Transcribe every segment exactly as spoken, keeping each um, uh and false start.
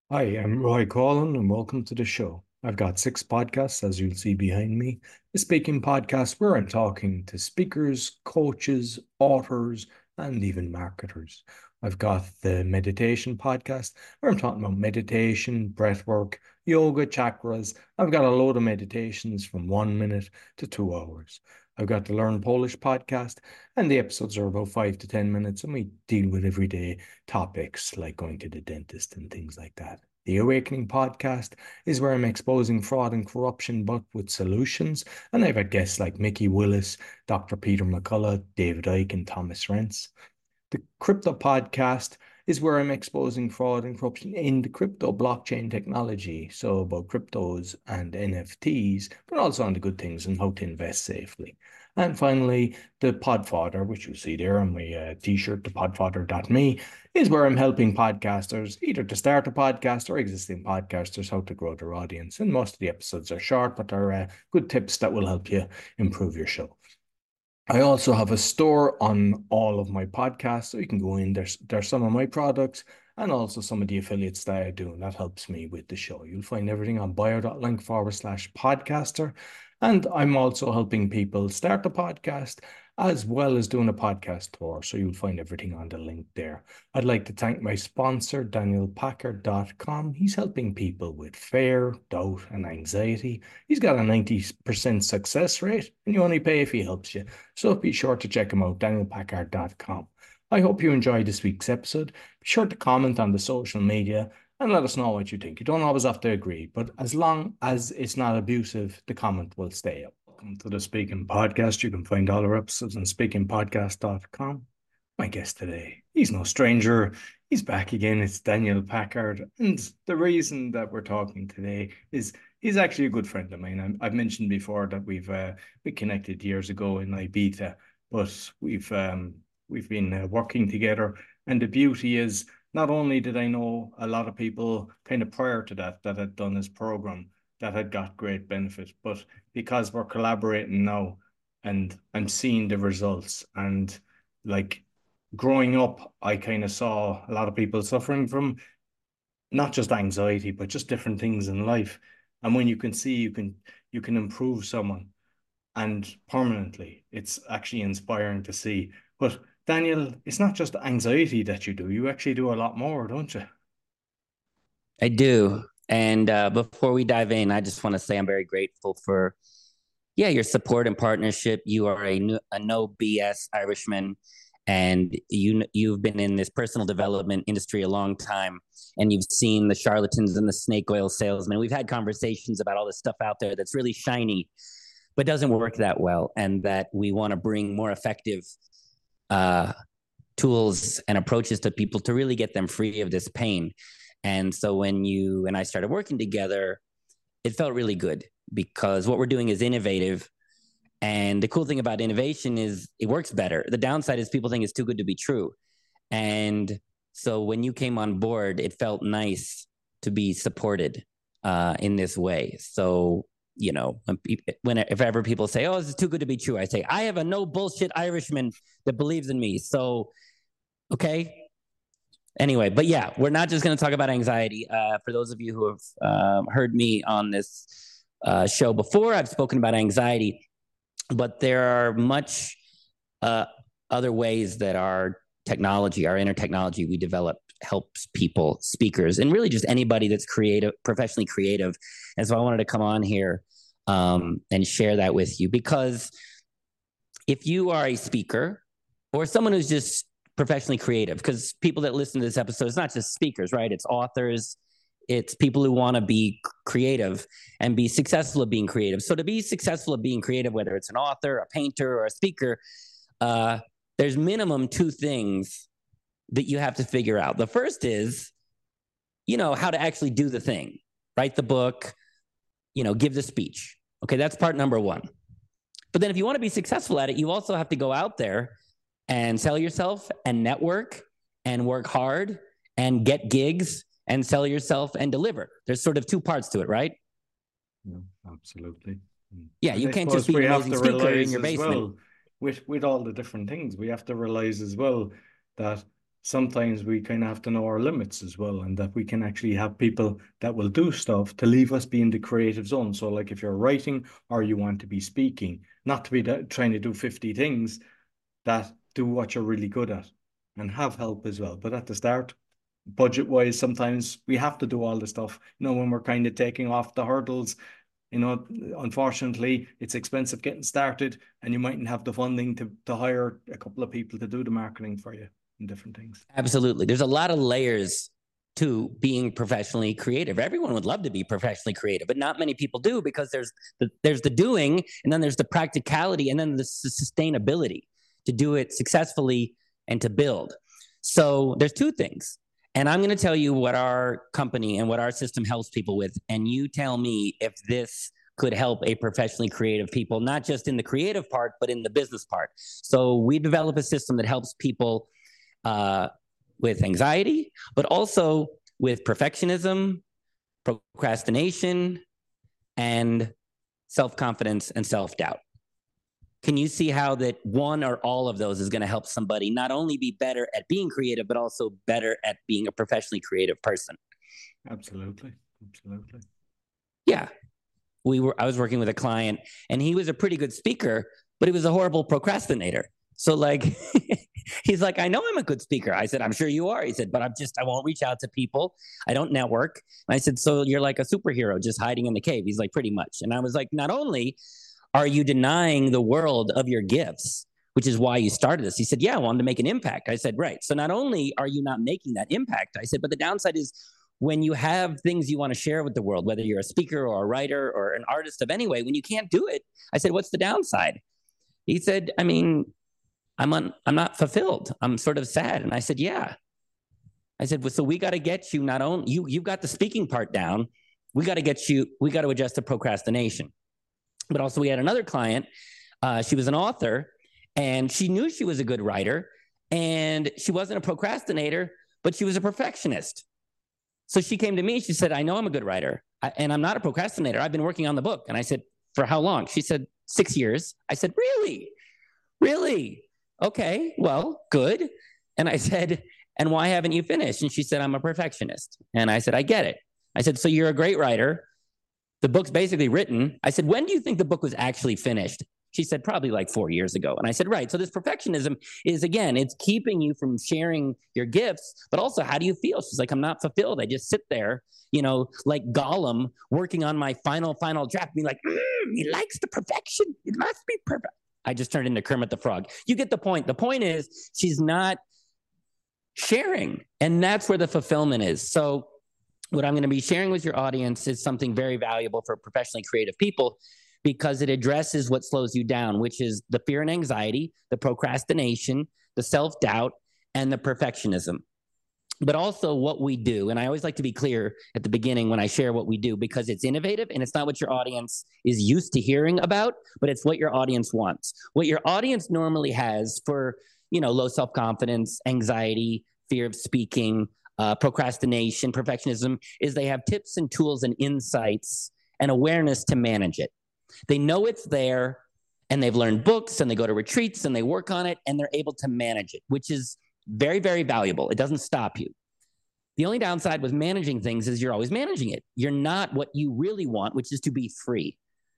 Hi, I'm Roy Collin, and welcome to the show. I've got six podcasts, as you'll see behind me. The Speaking Podcast, where I'm talking to speakers, coaches, authors, and even marketers. I've got the Meditation Podcast, where I'm talking about meditation, breath work, yoga, chakras. I've got a load of meditations from one minute to two hours. I've got the Learn Polish podcast, and the episodes are about five to ten minutes, and we deal with everyday topics like going to the dentist and things like that. The Awakening podcast is where I'm exposing fraud and corruption, but with solutions. And I've had guests like Mickey Willis, Doctor Peter McCullough, David Icke, and Thomas Rentz. The Crypto Podcast is where I'm exposing fraud and corruption in the crypto blockchain technology. So, about cryptos and N F Ts, but also on the good things and how to invest safely. And finally, the Podfather, which you see there on my uh, t shirt, the podfather dot me, is where I'm helping podcasters either to start a podcast or existing podcasters how to grow their audience. And most of the episodes are short, but they're uh, good tips that will help you improve your show. I also have a store on all of my podcasts, so you can go in. There's there's some of my products and also some of the affiliates that I do, and that helps me with the show. You'll find everything on bio.link forward slash podcaster. And I'm also helping people start a podcast as well as doing a podcast tour. So you'll find everything on the link there. I'd like to thank my sponsor, daniel packard dot com. He's helping people with fear, doubt, and anxiety. He's got a ninety percent success rate, and you only pay if he helps you. So be sure to check him out, daniel packard dot com. I hope you enjoyed this week's episode. Be sure to comment on the social media and let us know what you think. You don't always have to agree, but as long as it's not abusive, the comment will stay up. Welcome to the Speaking Podcast. You can find all our episodes on speaking podcast dot com. My guest today, he's no stranger. He's back again. It's Daniel Packard. And the reason that we're talking today is he's actually a good friend of mine. I've mentioned before that we've uh, we connected years ago in Ibiza, but we've um, we've been uh, working together. And the beauty is, not only did I know a lot of people kind of prior to that that had done this program that had got great benefit, but because we're collaborating now and I'm seeing the results, and like growing up, I kind of saw a lot of people suffering from not just anxiety, but just different things in life. And when you can see you can you can improve someone and permanently, it's actually inspiring to see. But Daniel, it's not just anxiety that you do. You actually do a lot more, don't you? I do. And uh, before we dive in, I just want to say I'm very grateful for, yeah, your support and partnership. You are a, no- a no B S Irishman, and you you've been in this personal development industry a long time, and you've seen the charlatans and the snake oil salesmen. We've had conversations about all this stuff out there that's really shiny, but doesn't work that well, and that we want to bring more effective uh, tools and approaches to people to really get them free of this pain. And so when you and I started working together, it felt really good because what we're doing is innovative. And the cool thing about innovation is it works better. The downside is people think it's too good to be true. And so when you came on board, it felt nice to be supported uh, in this way. So, you know, when, when if ever people say, "Oh, this is too good to be true," I say, "I have a no bullshit Irishman that believes in me." So, okay, anyway, but yeah, we're not just going to talk about anxiety. Uh, for those of you who have um, heard me on this uh, show before, I've spoken about anxiety, but there are much uh, other ways that our technology, our inner technology we develop helps people, speakers, and really just anybody that's creative, professionally creative. And so I wanted to come on here um, and share that with you because if you are a speaker or someone who's just professionally creative, because people that listen to this episode, it's not just speakers, right? It's authors, it's people who want to be creative and be successful at being creative. So to be successful at being creative, whether it's an author, a painter, or a speaker, uh, there's minimum two things that you have to figure out. The first is, you know, how to actually do the thing, write the book, you know, give the speech. Okay, that's part number one. But then if you want to be successful at it, you also have to go out there and sell yourself and network and work hard and get gigs and sell yourself and deliver. There's sort of two parts to it, right? Yeah, absolutely. Mm. Yeah, And you I can't just suppose be an we have amazing to speaker in realize your as basement. well, with with all the different things, we have to realize as well that sometimes we kind of have to know our limits as well, and that we can actually have people that will do stuff to leave us be in the creative zone. So like if you're writing or you want to be speaking, not to be trying to do fifty things, that do what you're really good at and have help as well. But at the start, budget wise, sometimes we have to do all the stuff, you know, when we're kind of taking off the hurdles. You know, unfortunately, it's expensive getting started, and you mightn't have the funding to, to hire a couple of people to do the marketing for you and different things. Absolutely. There's a lot of layers to being professionally creative. Everyone would love to be professionally creative, but not many people do, because there's the, there's the doing, and then there's the practicality, and then the sustainability to do it successfully and to build. So there's two things. And I'm going to tell you what our company and what our system helps people with. And you tell me if this could help a professionally creative people, not just in the creative part, but in the business part. So we develop a system that helps people uh, with anxiety, but also with perfectionism, procrastination, and self-confidence and self-doubt. Can you see how that one or all of those is going to help somebody not only be better at being creative, but also better at being a professionally creative person? Absolutely. Absolutely. Yeah. We were, I was working with a client, and he was a pretty good speaker, but he was a horrible procrastinator. So like, he's like, I know I'm a good speaker. I said, I'm sure you are. He said, but I'm just, I won't reach out to people. I don't network. And I said, so you're like a superhero just hiding in the cave. He's like, pretty much. And I was like, not only are you denying the world of your gifts, which is why you started this? He said, yeah, I wanted to make an impact. I said, right. So not only are you not making that impact, I said, but the downside is when you have things you want to share with the world, whether you're a speaker or a writer or an artist of any way, when you can't do it, I said, what's the downside? He said, I mean, I'm on, I'm not fulfilled. I'm sort of sad. And I said, yeah. I said, well, so we got to get you not only, you, you've got the speaking part down. We got to get you, we got to adjust the procrastination. But also we had another client, uh, she was an author, and she knew she was a good writer, and she wasn't a procrastinator, but she was a perfectionist. So she came to me, she said, I know I'm a good writer, I, and I'm not a procrastinator. I've been working on the book. And I said, for how long? She said, six years. I said, really? Really? Okay, well, good. And I said, and why haven't you finished? And she said, I'm a perfectionist. And I said, I get it. I said, so you're a great writer. The book's basically written. I said, when do you think the book was actually finished? She said, probably like four years ago. And I said, right. So this perfectionism is, again, it's keeping you from sharing your gifts, but also, how do you feel? She's like, I'm not fulfilled. I just sit there, you know, like Gollum, working on my final, final draft, being like, mm, he likes the perfection. It must be perfect. I just turned into Kermit the Frog. You get the point. The point is, she's not sharing. And that's where the fulfillment is. So what I'm going to be sharing with your audience is something very valuable for professionally creative people, because it addresses what slows you down, which is the fear and anxiety, the procrastination, the self-doubt, and the perfectionism. But also what we do. And I always like to be clear at the beginning when I share what we do, because it's innovative and it's not what your audience is used to hearing about, but it's what your audience wants. What your audience normally has for, you know, low self-confidence, anxiety, fear of speaking, Uh, procrastination, perfectionism, is they have tips and tools and insights and awareness to manage it. They know it's there, and they've learned books, and they go to retreats, and they work on it, and they're able to manage it, which is very, very valuable. It doesn't stop you. The only downside with managing things is you're always managing it. You're not what you really want, which is to be free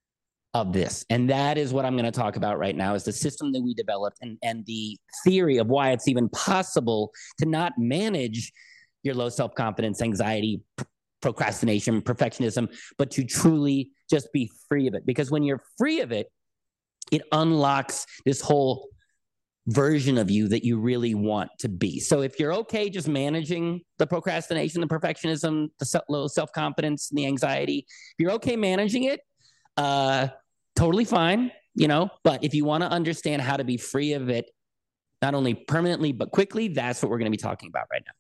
of this. And that is what I'm going to talk about right now, is the system that we developed, and, and the theory of why it's even possible to not manage your low self-confidence, anxiety, pr- procrastination, perfectionism, but to truly just be free of it. Because when you're free of it, it unlocks this whole version of you that you really want to be. So if you're okay just managing the procrastination, the perfectionism, the low self-confidence, and the anxiety, if you're okay managing it, uh, totally fine, you know, but if you want to understand how to be free of it, not only permanently, but quickly, that's what we're going to be talking about right now.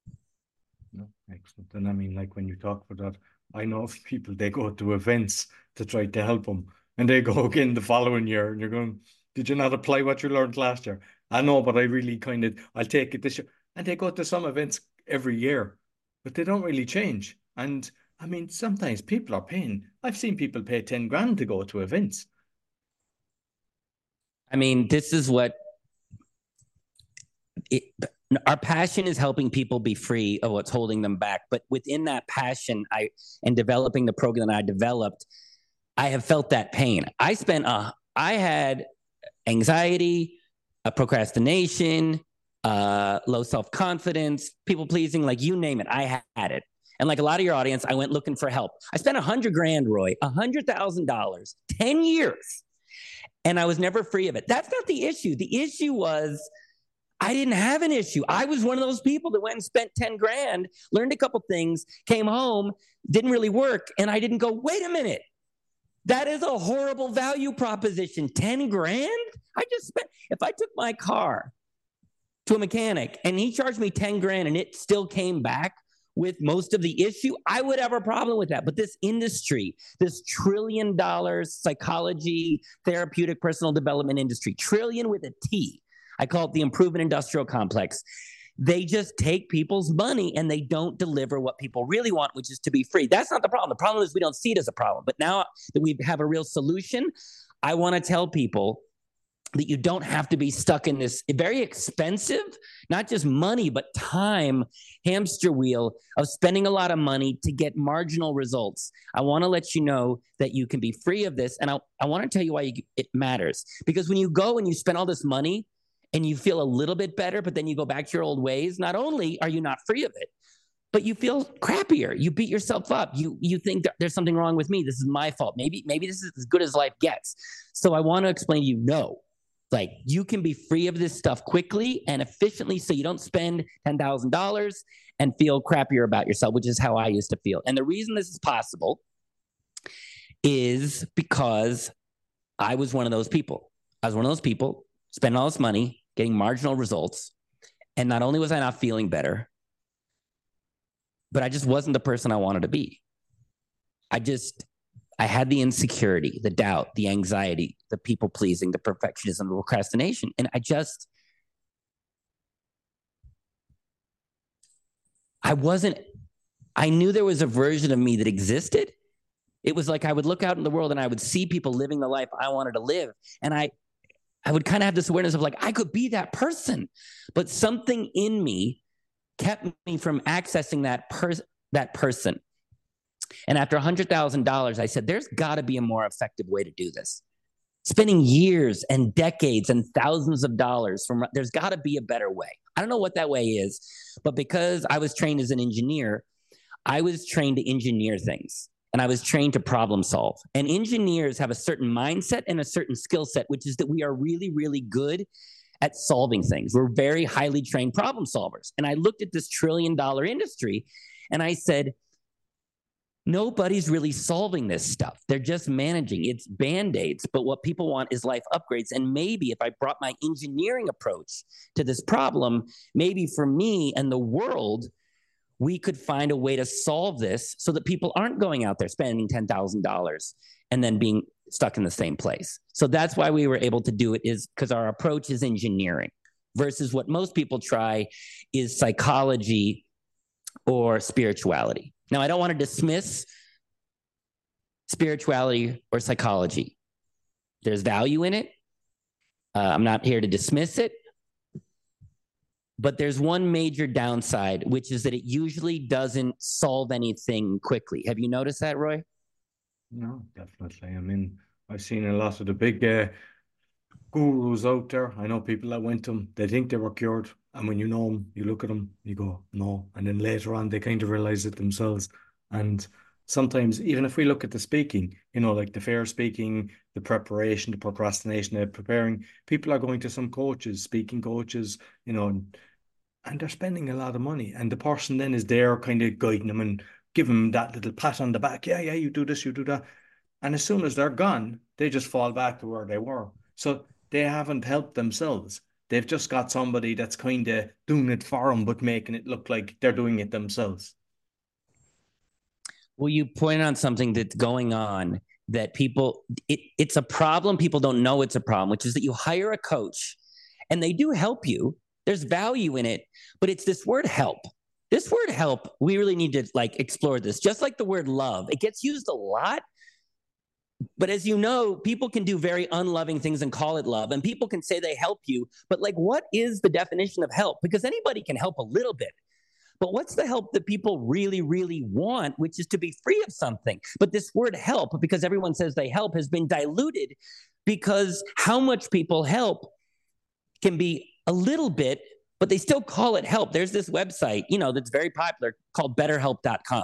No, excellent. And I mean, like when you talk about that, I know of people, they go to events to try to help them, and they go again the following year, and you're going, did you not apply what you learned last year? I know, but I really kind of, I'll take it this year. And they go to some events every year, but they don't really change. And I mean, sometimes people are paying, I've seen people pay ten grand to go to events. I mean, this is what it, our passion is helping people be free of what's holding them back. But within that passion, I and developing the program that I developed, I have felt that pain. I spent a, I had anxiety, a procrastination, uh, low self-confidence, people pleasing, like you name it. I had it. And like a lot of your audience, I went looking for help. I spent a hundred grand, Roy, a hundred thousand dollars, ten years. And I was never free of it. That's not the issue. The issue was I didn't have an issue. I was one of those people that went and spent ten grand, learned a couple things, came home, didn't really work. And I didn't go, wait a minute. That is a horrible value proposition. ten grand? I just spent, if I took my car to a mechanic and he charged me ten grand and it still came back with most of the issue, I would have a problem with that. But this industry, this trillion dollars psychology, therapeutic personal development industry, trillion with a T, I call it the improvement industrial complex. They just take people's money and they don't deliver what people really want, which is to be free. That's not the problem. The problem is we don't see it as a problem. But now that we have a real solution, I want to tell people that you don't have to be stuck in this very expensive, not just money, but time hamster wheel of spending a lot of money to get marginal results. I want to let you know that you can be free of this. And I, I want to tell you why you, it matters. Because when you go and you spend all this money and you feel a little bit better, but then you go back to your old ways, not only are you not free of it, but you feel crappier. You beat yourself up. You you think there's something wrong with me. This is my fault. Maybe, maybe this is as good as life gets. So I want to explain to you, no. Like, you can be free of this stuff quickly and efficiently so you don't spend ten thousand dollars and feel crappier about yourself, which is how I used to feel. And the reason this is possible is because I was one of those people. I was one of those people spending all this money, getting marginal results. And not only was I not feeling better, but I just wasn't the person I wanted to be. I just... I had the insecurity, the doubt, the anxiety, the people pleasing, the perfectionism, the procrastination. And I just, I wasn't, I knew there was a version of me that existed. It was like I would look out in the world and I would see people living the life I wanted to live. And I, I would kind of have this awareness of like, I could be that person. But something in me kept me from accessing that, per- that person. And after one hundred thousand dollars, I said, there's got to be a more effective way to do this. Spending years and decades and thousands of dollars, from there's got to be a better way. I don't know what that way is, but because I was trained as an engineer, I was trained to engineer things, and I was trained to problem solve. And engineers have a certain mindset and a certain skill set, which is that we are really, really good at solving things. We're very highly trained problem solvers. And I looked at this trillion dollar industry and I said, nobody's really solving this stuff. They're just managing. It's Band-Aids. But what people want is life upgrades. And maybe if I brought my engineering approach to this problem, maybe for me and the world, we could find a way to solve this so that people aren't going out there spending ten thousand dollars and then being stuck in the same place. So that's why we were able to do it, is because our approach is engineering versus what most people try is psychology or spirituality. Now, I don't want to dismiss spirituality or psychology. There's value in it. Uh, I'm not here to dismiss it. But there's one major downside, which is that it usually doesn't solve anything quickly. Have you noticed that, Roy? No, definitely. I mean, I've seen a lot of the big uh, gurus out there. I know people that went to them, they think they were cured. And when you know them, you look at them, you go, no. And then later on, they kind of realize it themselves. And sometimes, even if we look at the speaking, you know, like the fair speaking, the preparation, the procrastination, the preparing, people are going to some coaches, speaking coaches, you know, and, and they're spending a lot of money. And the person then is there kind of guiding them and giving them that little pat on the back. Yeah, yeah, you do this, you do that. And as soon as they're gone, they just fall back to where they were. So they haven't helped themselves. They've just got somebody that's kind of doing it for them, but making it look like they're doing it themselves. Well, you point on something that's going on that people, it, it's a problem. People don't know it's a problem, which is that you hire a coach and they do help you. There's value in it, but it's this word help. This word help, we really need to like explore this. Just like the word love, it gets used a lot, But as you know, people can do very unloving things and call it love, and people can say they help you, but like, what is the definition of help? Because anybody can help a little bit. But what's the help that people really, really want, which is to be free of something? But this word help, because everyone says they help, has been diluted because how much people help can be a little bit, but they still call it help. There's this website, you know, that's very popular called better help dot com.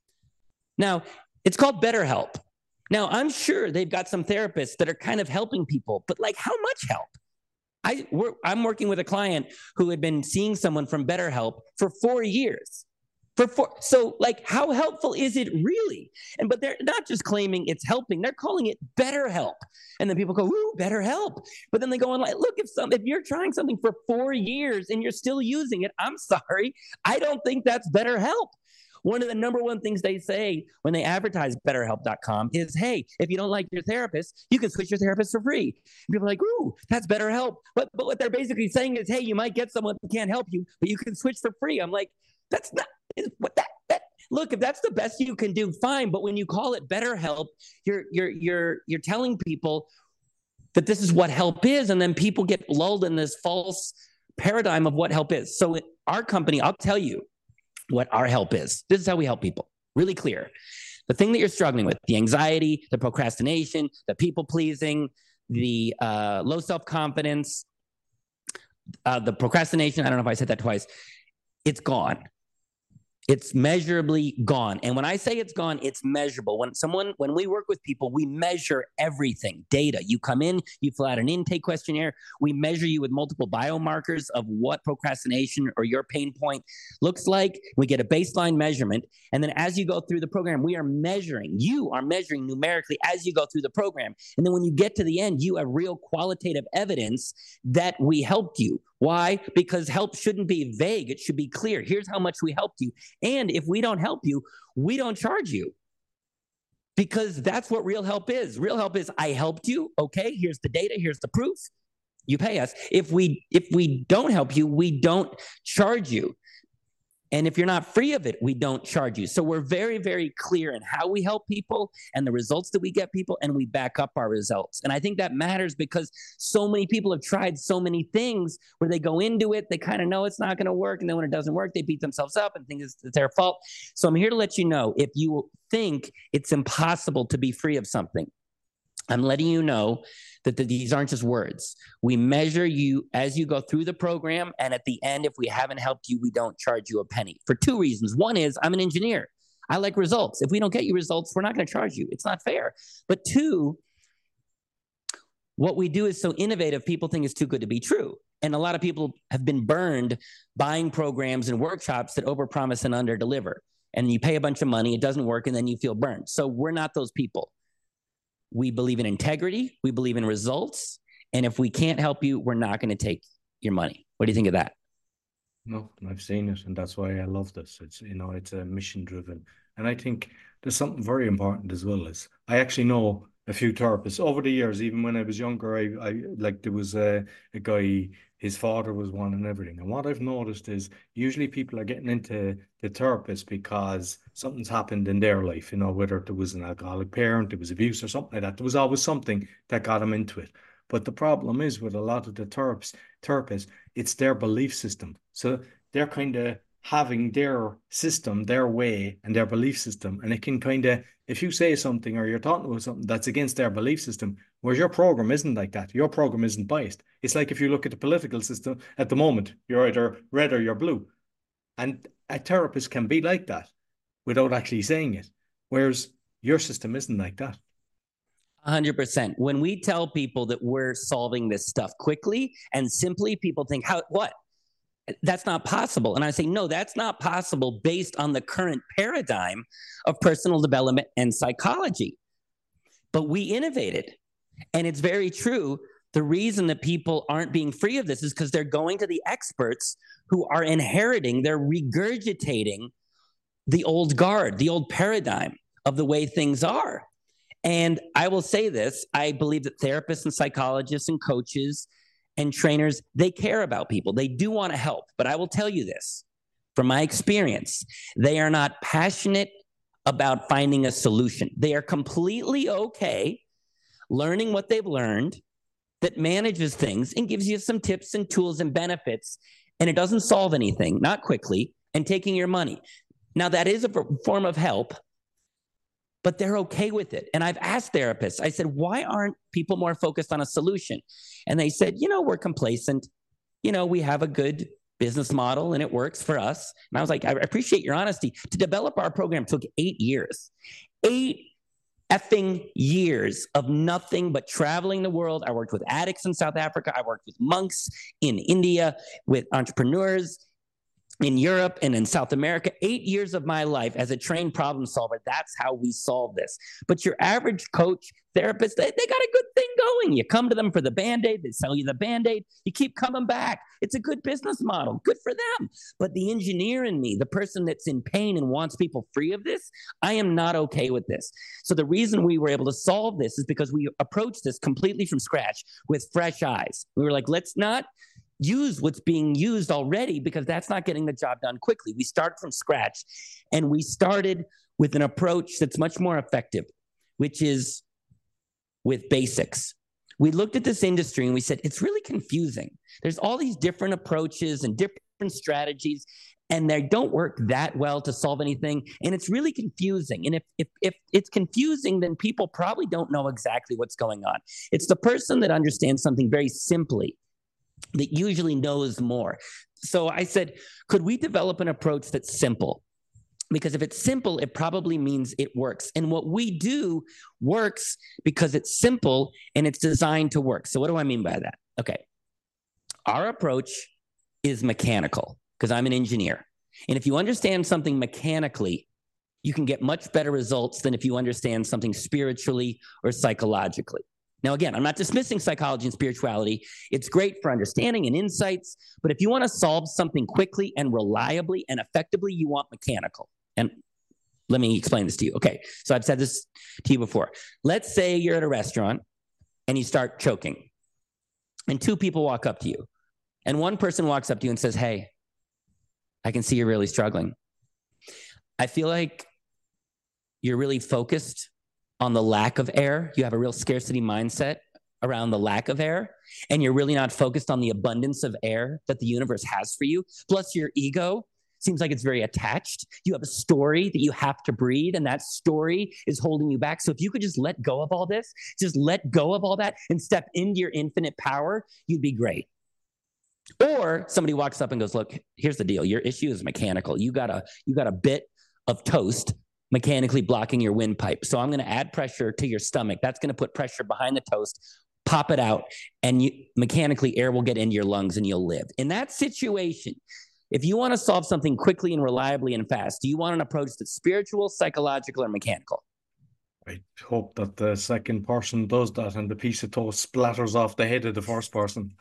Now, it's called BetterHelp. Now, I'm sure they've got some therapists that are kind of helping people, but like, how much help? I, we're, I'm working with a client who had been seeing someone from BetterHelp for four years. For four, so, like, how helpful is it really? And but they're not just claiming it's helping; they're calling it BetterHelp. And then people go, "Ooh, BetterHelp!" But then they go on like, "Look, if some if you're trying something for four years and you're still using it, I'm sorry, I don't think that's BetterHelp." One of the number one things they say when they advertise better help dot com is, hey, if you don't like your therapist, you can switch your therapist for free. And people are like, ooh, that's BetterHelp. But, but what they're basically saying is, hey, you might get someone who can't help you, but you can switch for free. I'm like, that's not what that, that look, if that's the best you can do, fine. But when you call it BetterHelp, you're you're you're you're telling people that this is what help is, and then people get lulled in this false paradigm of what help is. So our company, I'll tell you what our help is. This is how we help people. Really clear. The thing that you're struggling with, the anxiety, the procrastination, the people pleasing, the uh, low self-confidence, uh, the procrastination, I don't know if I said that twice, it's gone. It's measurably gone. And when I say it's gone, it's measurable. When someone, when we work with people, we measure everything, data. You come in, you fill out an intake questionnaire. We measure you with multiple biomarkers of what procrastination or your pain point looks like. We get a baseline measurement. And then as you go through the program, we are measuring, you are measuring numerically as you go through the program. And then when you get to the end, you have real qualitative evidence that we helped you. Why? Because help shouldn't be vague. It should be clear. Here's how much we helped you. And if we don't help you, we don't charge you. Because that's what real help is. Real help is, I helped you. Okay, here's the data. Here's the proof. You pay us. If we if we don't help you, we don't charge you. And if you're not free of it, we don't charge you. So we're very, very clear in how we help people and the results that we get people, and we back up our results. And I think that matters because so many people have tried so many things where they go into it, they kind of know it's not going to work, and then when it doesn't work, they beat themselves up and think it's their fault. So I'm here to let you know, if you think it's impossible to be free of something, I'm letting you know that the, these aren't just words. We measure you as you go through the program, and at the end, if we haven't helped you, we don't charge you a penny for two reasons. One is I'm an engineer. I like results. If we don't get you results, we're not going to charge you. It's not fair. But two, what we do is so innovative, people think it's too good to be true. And a lot of people have been burned buying programs and workshops that overpromise and underdeliver. And you pay a bunch of money, it doesn't work, and then you feel burned. So we're not those people. We believe in integrity. We believe in results. And if we can't help you, we're not going to take your money. What do you think of that? No, I've seen it, and that's why I love this. It's, you know, it's a mission driven. And I think there's something very important as well. Is I actually know a few therapists over the years. Even when I was younger, I, I like there was a, a guy, his father was one and everything. And what I've noticed is usually people are getting into the therapist because something's happened in their life, you know, whether there was an alcoholic parent, there was abuse or something like that. There was always something that got them into it. But the problem is with a lot of the therapists, therapists, it's their belief system. So they're kind of having their system, their way, and their belief system. And it can kind of, if you say something or you're talking about something that's against their belief system, whereas your program isn't like that. Your program isn't biased. It's like if you look at the political system at the moment, you're either red or you're blue. And a therapist can be like that without actually saying it. Whereas your system isn't like that. one hundred percent. When we tell people that we're solving this stuff quickly and simply, people think, how, what? That's not possible. And I say, no, that's not possible based on the current paradigm of personal development and psychology. But we innovated. And it's very true. The reason that people aren't being free of this is because they're going to the experts who are inheriting, they're regurgitating the old guard, the old paradigm of the way things are. And I will say this, I believe that therapists and psychologists and coaches and trainers, they care about people. They do want to help. But I will tell you this, from my experience, they are not passionate about finding a solution. They are completely okay learning what they've learned, that manages things and gives you some tips and tools and benefits, and it doesn't solve anything, not quickly, and taking your money. Now, that is a form of help, but they're okay with it. And I've asked therapists, I said, why aren't people more focused on a solution? And they said, you know, we're complacent. You know, we have a good business model and it works for us. And I was like, I appreciate your honesty. To develop our program took eight years. Eight effing years of nothing but traveling the world. I worked with addicts in South Africa. I worked with monks in India, with entrepreneurs in Europe and in South America. Eight years of my life as a trained problem solver. That's how we solve this. But your average coach, therapist, they, they got a good thing going. You come to them for the Band-Aid. They sell you the Band-Aid. You keep coming back. It's a good business model. Good for them. But the engineer in me, the person that's in pain and wants people free of this, I am not okay with this. So the reason we were able to solve this is because we approached this completely from scratch with fresh eyes. We were like, let's not use what's being used already, because that's not getting the job done quickly. We start from scratch, and we started with an approach that's much more effective, which is with basics. We looked at this industry and we said, it's really confusing. There's all these different approaches and different strategies, and they don't work that well to solve anything. And it's really confusing. And if, if, if it's confusing, then people probably don't know exactly what's going on. It's the person that understands something very simply that usually knows more. So I said, could we develop an approach that's simple? Because if it's simple, it probably means it works. And what we do works because it's simple and it's designed to work. So what do I mean by that? Okay. Our approach is mechanical because I'm an engineer. And if you understand something mechanically, you can get much better results than if you understand something spiritually or psychologically. Now, again, I'm not dismissing psychology and spirituality. It's great for understanding and insights, but if you want to solve something quickly and reliably and effectively, you want mechanical. And let me explain this to you. Okay, so I've said this to you before. Let's say you're at a restaurant and you start choking, and two people walk up to you, and one person walks up to you and says, hey, I can see you're really struggling. I feel like you're really focused on the lack of air. You have a real scarcity mindset around the lack of air, and you're really not focused on the abundance of air that the universe has for you. Plus, your ego seems like it's very attached. You have a story that you have to breathe, and that story is holding you back. So if you could just let go of all this, just let go of all that and step into your infinite power, you'd be great. Or somebody walks up and goes, look, here's the deal. Your issue is mechanical. You got a, you got a bit of toast mechanically blocking your windpipe. So I'm going to add pressure to your stomach. That's going to put pressure behind the toast, pop it out, and you, mechanically air will get into your lungs and you'll live. In that situation, if you want to solve something quickly and reliably and fast, do you want an approach that's spiritual, psychological, or mechanical? I hope that the second person does that and the piece of toast splatters off the head of the first person.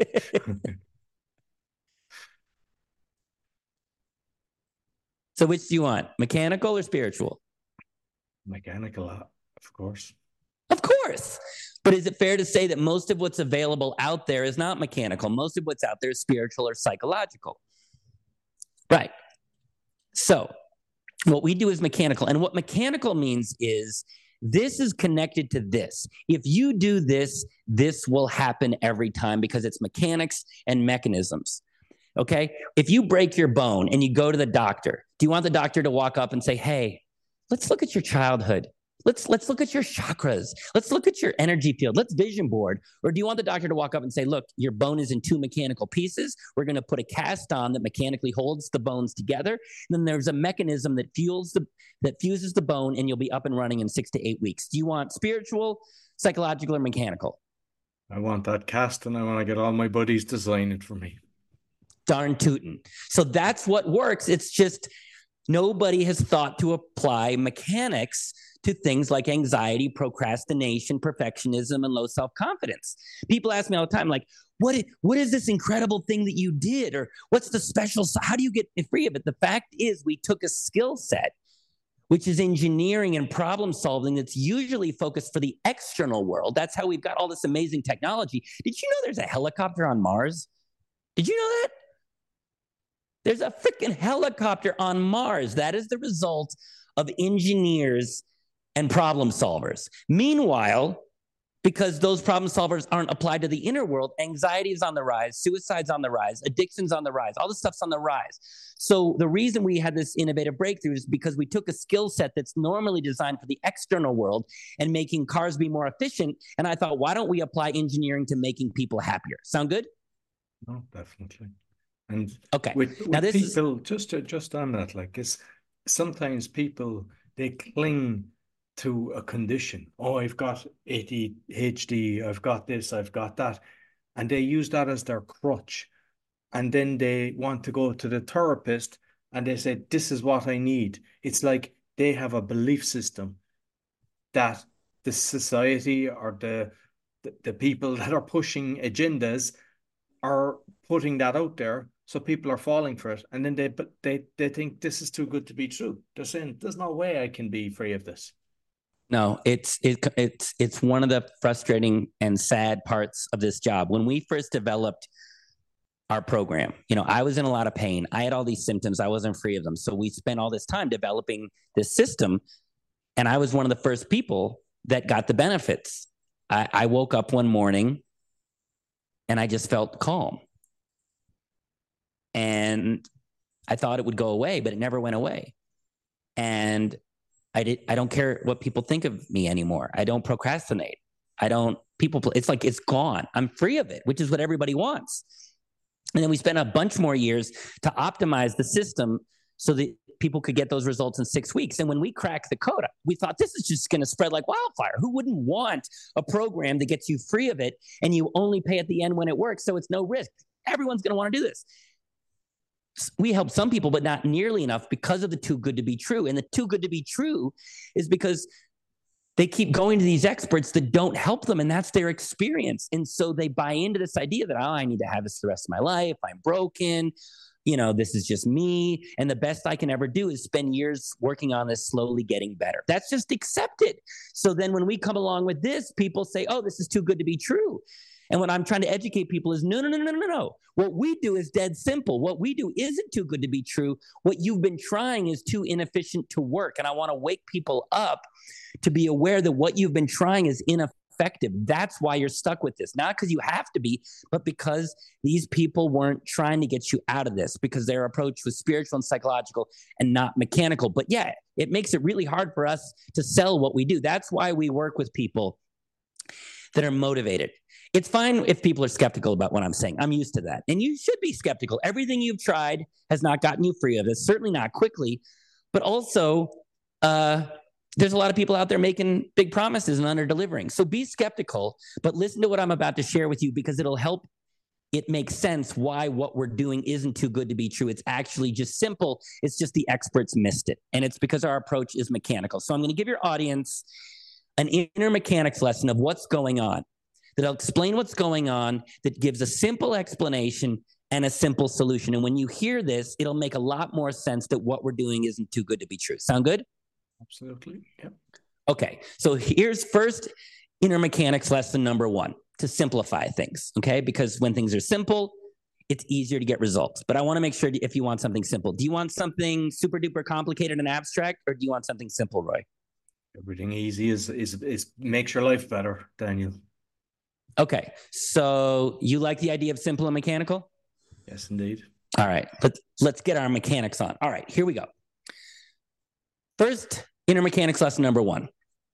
So which do you want, mechanical or spiritual? Mechanical, of course. Of course. But is it fair to say that most of what's available out there is not mechanical? Most of what's out there is spiritual or psychological. Right. So what we do is mechanical. And what mechanical means is this is connected to this. If you do this, this will happen every time because it's mechanics and mechanisms. Okay? If you break your bone and you go to the doctor, do you want the doctor to walk up and say, hey, let's look at your childhood. Let's, let's look at your chakras. Let's look at your energy field. Let's vision board. Or do you want the doctor to walk up and say, look, your bone is in two mechanical pieces. We're going to put a cast on that mechanically holds the bones together. And then there's a mechanism that fuels the, that fuses the bone, and you'll be up and running in six to eight weeks. Do you want spiritual, psychological, or mechanical? I want that cast, and I want to get all my buddies to sign it for me. Darn tootin'. So that's what works. It's just nobody has thought to apply mechanics to things like anxiety, procrastination, perfectionism, and low self-confidence. People ask me all the time, like, what is, what is this incredible thing that you did? Or what's the special, how do you get free of it? The fact is we took a skill set, which is engineering and problem solving that's usually focused for the external world. That's how we've got all this amazing technology. Did you know there's a helicopter on Mars? Did you know that? There's a freaking helicopter on Mars. That is the result of engineers and problem solvers. Meanwhile, because those problem solvers aren't applied to the inner world. Anxiety is on the rise, suicide's on the rise, addiction's on the rise, all this stuff's on the rise. So the reason we had this innovative breakthrough is because we took a skill set that's normally designed for the external world and making cars be more efficient. And I thought, why don't we apply engineering to making people happier? Sound good? No, definitely. And okay, with, with now this people, is just to, just on that, like it's sometimes people, they cling to a condition. Oh, I've got A D H D, I've got this, I've got that. And they use that as their crutch. And then they want to go to the therapist and they say, this is what I need. It's like they have a belief system that the society or the, the, the people that are pushing agendas are putting that out there. So people are falling for it. And then they, but they, they think this is too good to be true. They're saying, there's no way I can be free of this. No, it's it, it's it's one of the frustrating and sad parts of this job. When we first developed our program, you know, I was in a lot of pain. I had all these symptoms. I wasn't free of them. So we spent all this time developing this system, and I was one of the first people that got the benefits. I, I woke up one morning, and I just felt calm, and I thought it would go away, but it never went away, and I did. I don't care what people think of me anymore. I don't procrastinate. I don't people. It's like it's gone. I'm free of it, which is what everybody wants. And then we spent a bunch more years to optimize the system so that people could get those results in six weeks. And when we cracked the code, we thought this is just going to spread like wildfire. Who wouldn't want a program that gets you free of it and you only pay at the end when it works, so it's no risk? Everyone's going to want to do this. We help some people, but not nearly enough because of the too good to be true. And the too good to be true is because they keep going to these experts that don't help them, and that's their experience. And so they buy into this idea that, oh, I need to have this the rest of my life. I'm broken. You know, this is just me. And the best I can ever do is spend years working on this, slowly getting better. That's just accepted. So then when we come along with this, people say, oh, this is too good to be true. And what I'm trying to educate people is, no, no, no, no, no, no. What we do is dead simple. What we do isn't too good to be true. What you've been trying is too inefficient to work. And I want to wake people up to be aware that what you've been trying is ineffective. That's why you're stuck with this. Not because you have to be, but because these people weren't trying to get you out of this, because their approach was spiritual and psychological and not mechanical. But yeah, it makes it really hard for us to sell what we do. That's why we work with people that are motivated. It's fine if people are skeptical about what I'm saying. I'm used to that. And you should be skeptical. Everything you've tried has not gotten you free of this, certainly not quickly. But also, uh, there's a lot of people out there making big promises and under-delivering. So be skeptical, but listen to what I'm about to share with you, because it'll help it make sense why what we're doing isn't too good to be true. It's actually just simple. It's just the experts missed it. And it's because our approach is mechanical. So I'm going to give your audience an inner mechanics lesson of what's going on, that'll explain what's going on, that gives a simple explanation and a simple solution. And when you hear this, it'll make a lot more sense that what we're doing isn't too good to be true. Sound good? Absolutely. Yep. Okay. So here's first inner mechanics lesson number one, to simplify things. Okay. Because when things are simple, it's easier to get results. But I want to make sure if you want something simple, do you want something super duper complicated and abstract, or do you want something simple, Roy? Everything easy is, is, is makes your life better, Daniel. Okay. So you like the idea of simple and mechanical? Yes, indeed. All right. Let's, let's get our mechanics on. All right. Here we go. First, inner mechanics lesson number one.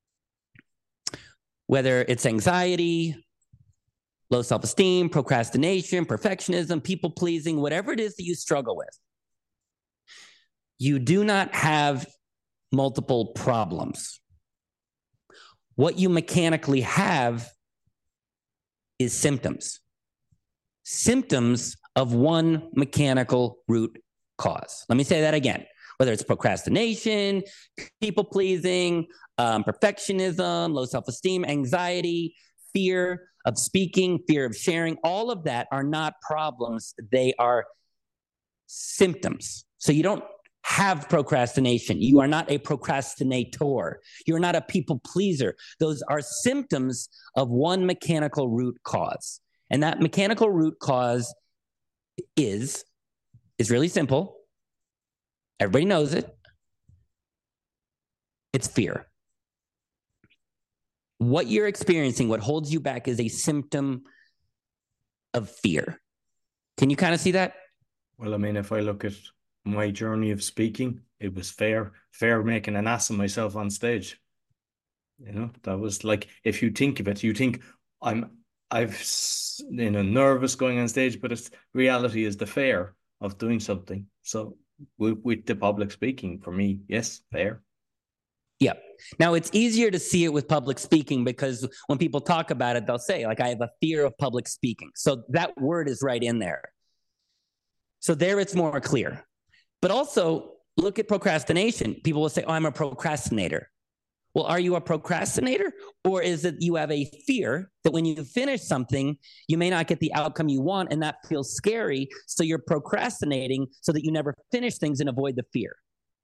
Whether it's anxiety, low self-esteem, procrastination, perfectionism, people-pleasing, whatever it is that you struggle with, you do not have multiple problems. What you mechanically have is symptoms. Symptoms of one mechanical root cause. Let me say that again. Whether it's procrastination, people-pleasing, um, perfectionism, low self-esteem, anxiety, fear of speaking, fear of sharing, all of that are not problems. They are symptoms. So you don't have procrastination. You are not a procrastinator. You're not a people pleaser. Those are symptoms of one mechanical root cause. And that mechanical root cause is, is really simple. Everybody knows it. It's fear. what you're experiencing, what holds you back, is a symptom of fear. Can you kind of see that? Well, I mean, if I look at my journey of speaking, it was fear, fear making an ass of myself on stage. You know, that was like, if you think of it, you think I'm, I've, you know, nervous going on stage, but it's reality is the fear of doing something. So with, with the public speaking, for me, yes, fear. Yeah. Now, it's easier to see it with public speaking because when people talk about it, they'll say, like, I have a fear of public speaking. So that word is right in there. So there it's more clear. But also, look at procrastination. People will say, oh, I'm a procrastinator. Well, are you a procrastinator? Or is it you have a fear that when you finish something, you may not get the outcome you want, and that feels scary, so you're procrastinating so that you never finish things and avoid the fear?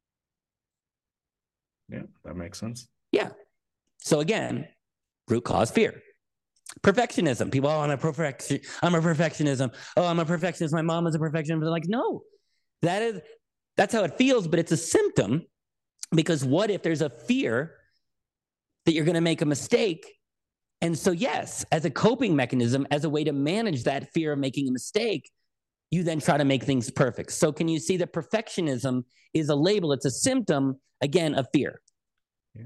Yeah, that makes sense. Yeah. So again, root cause fear. Perfectionism. People, oh, I'm a perfection. I'm a perfectionism. Oh, I'm a perfectionist. My mom is a perfectionist. They're like, no, that is, that's how it feels, but it's a symptom, because what if there's a fear that you're going to make a mistake? And so, yes, as a coping mechanism, as a way to manage that fear of making a mistake, you then try to make things perfect. So can you see that perfectionism is a label? It's a symptom, again, of fear. Yeah.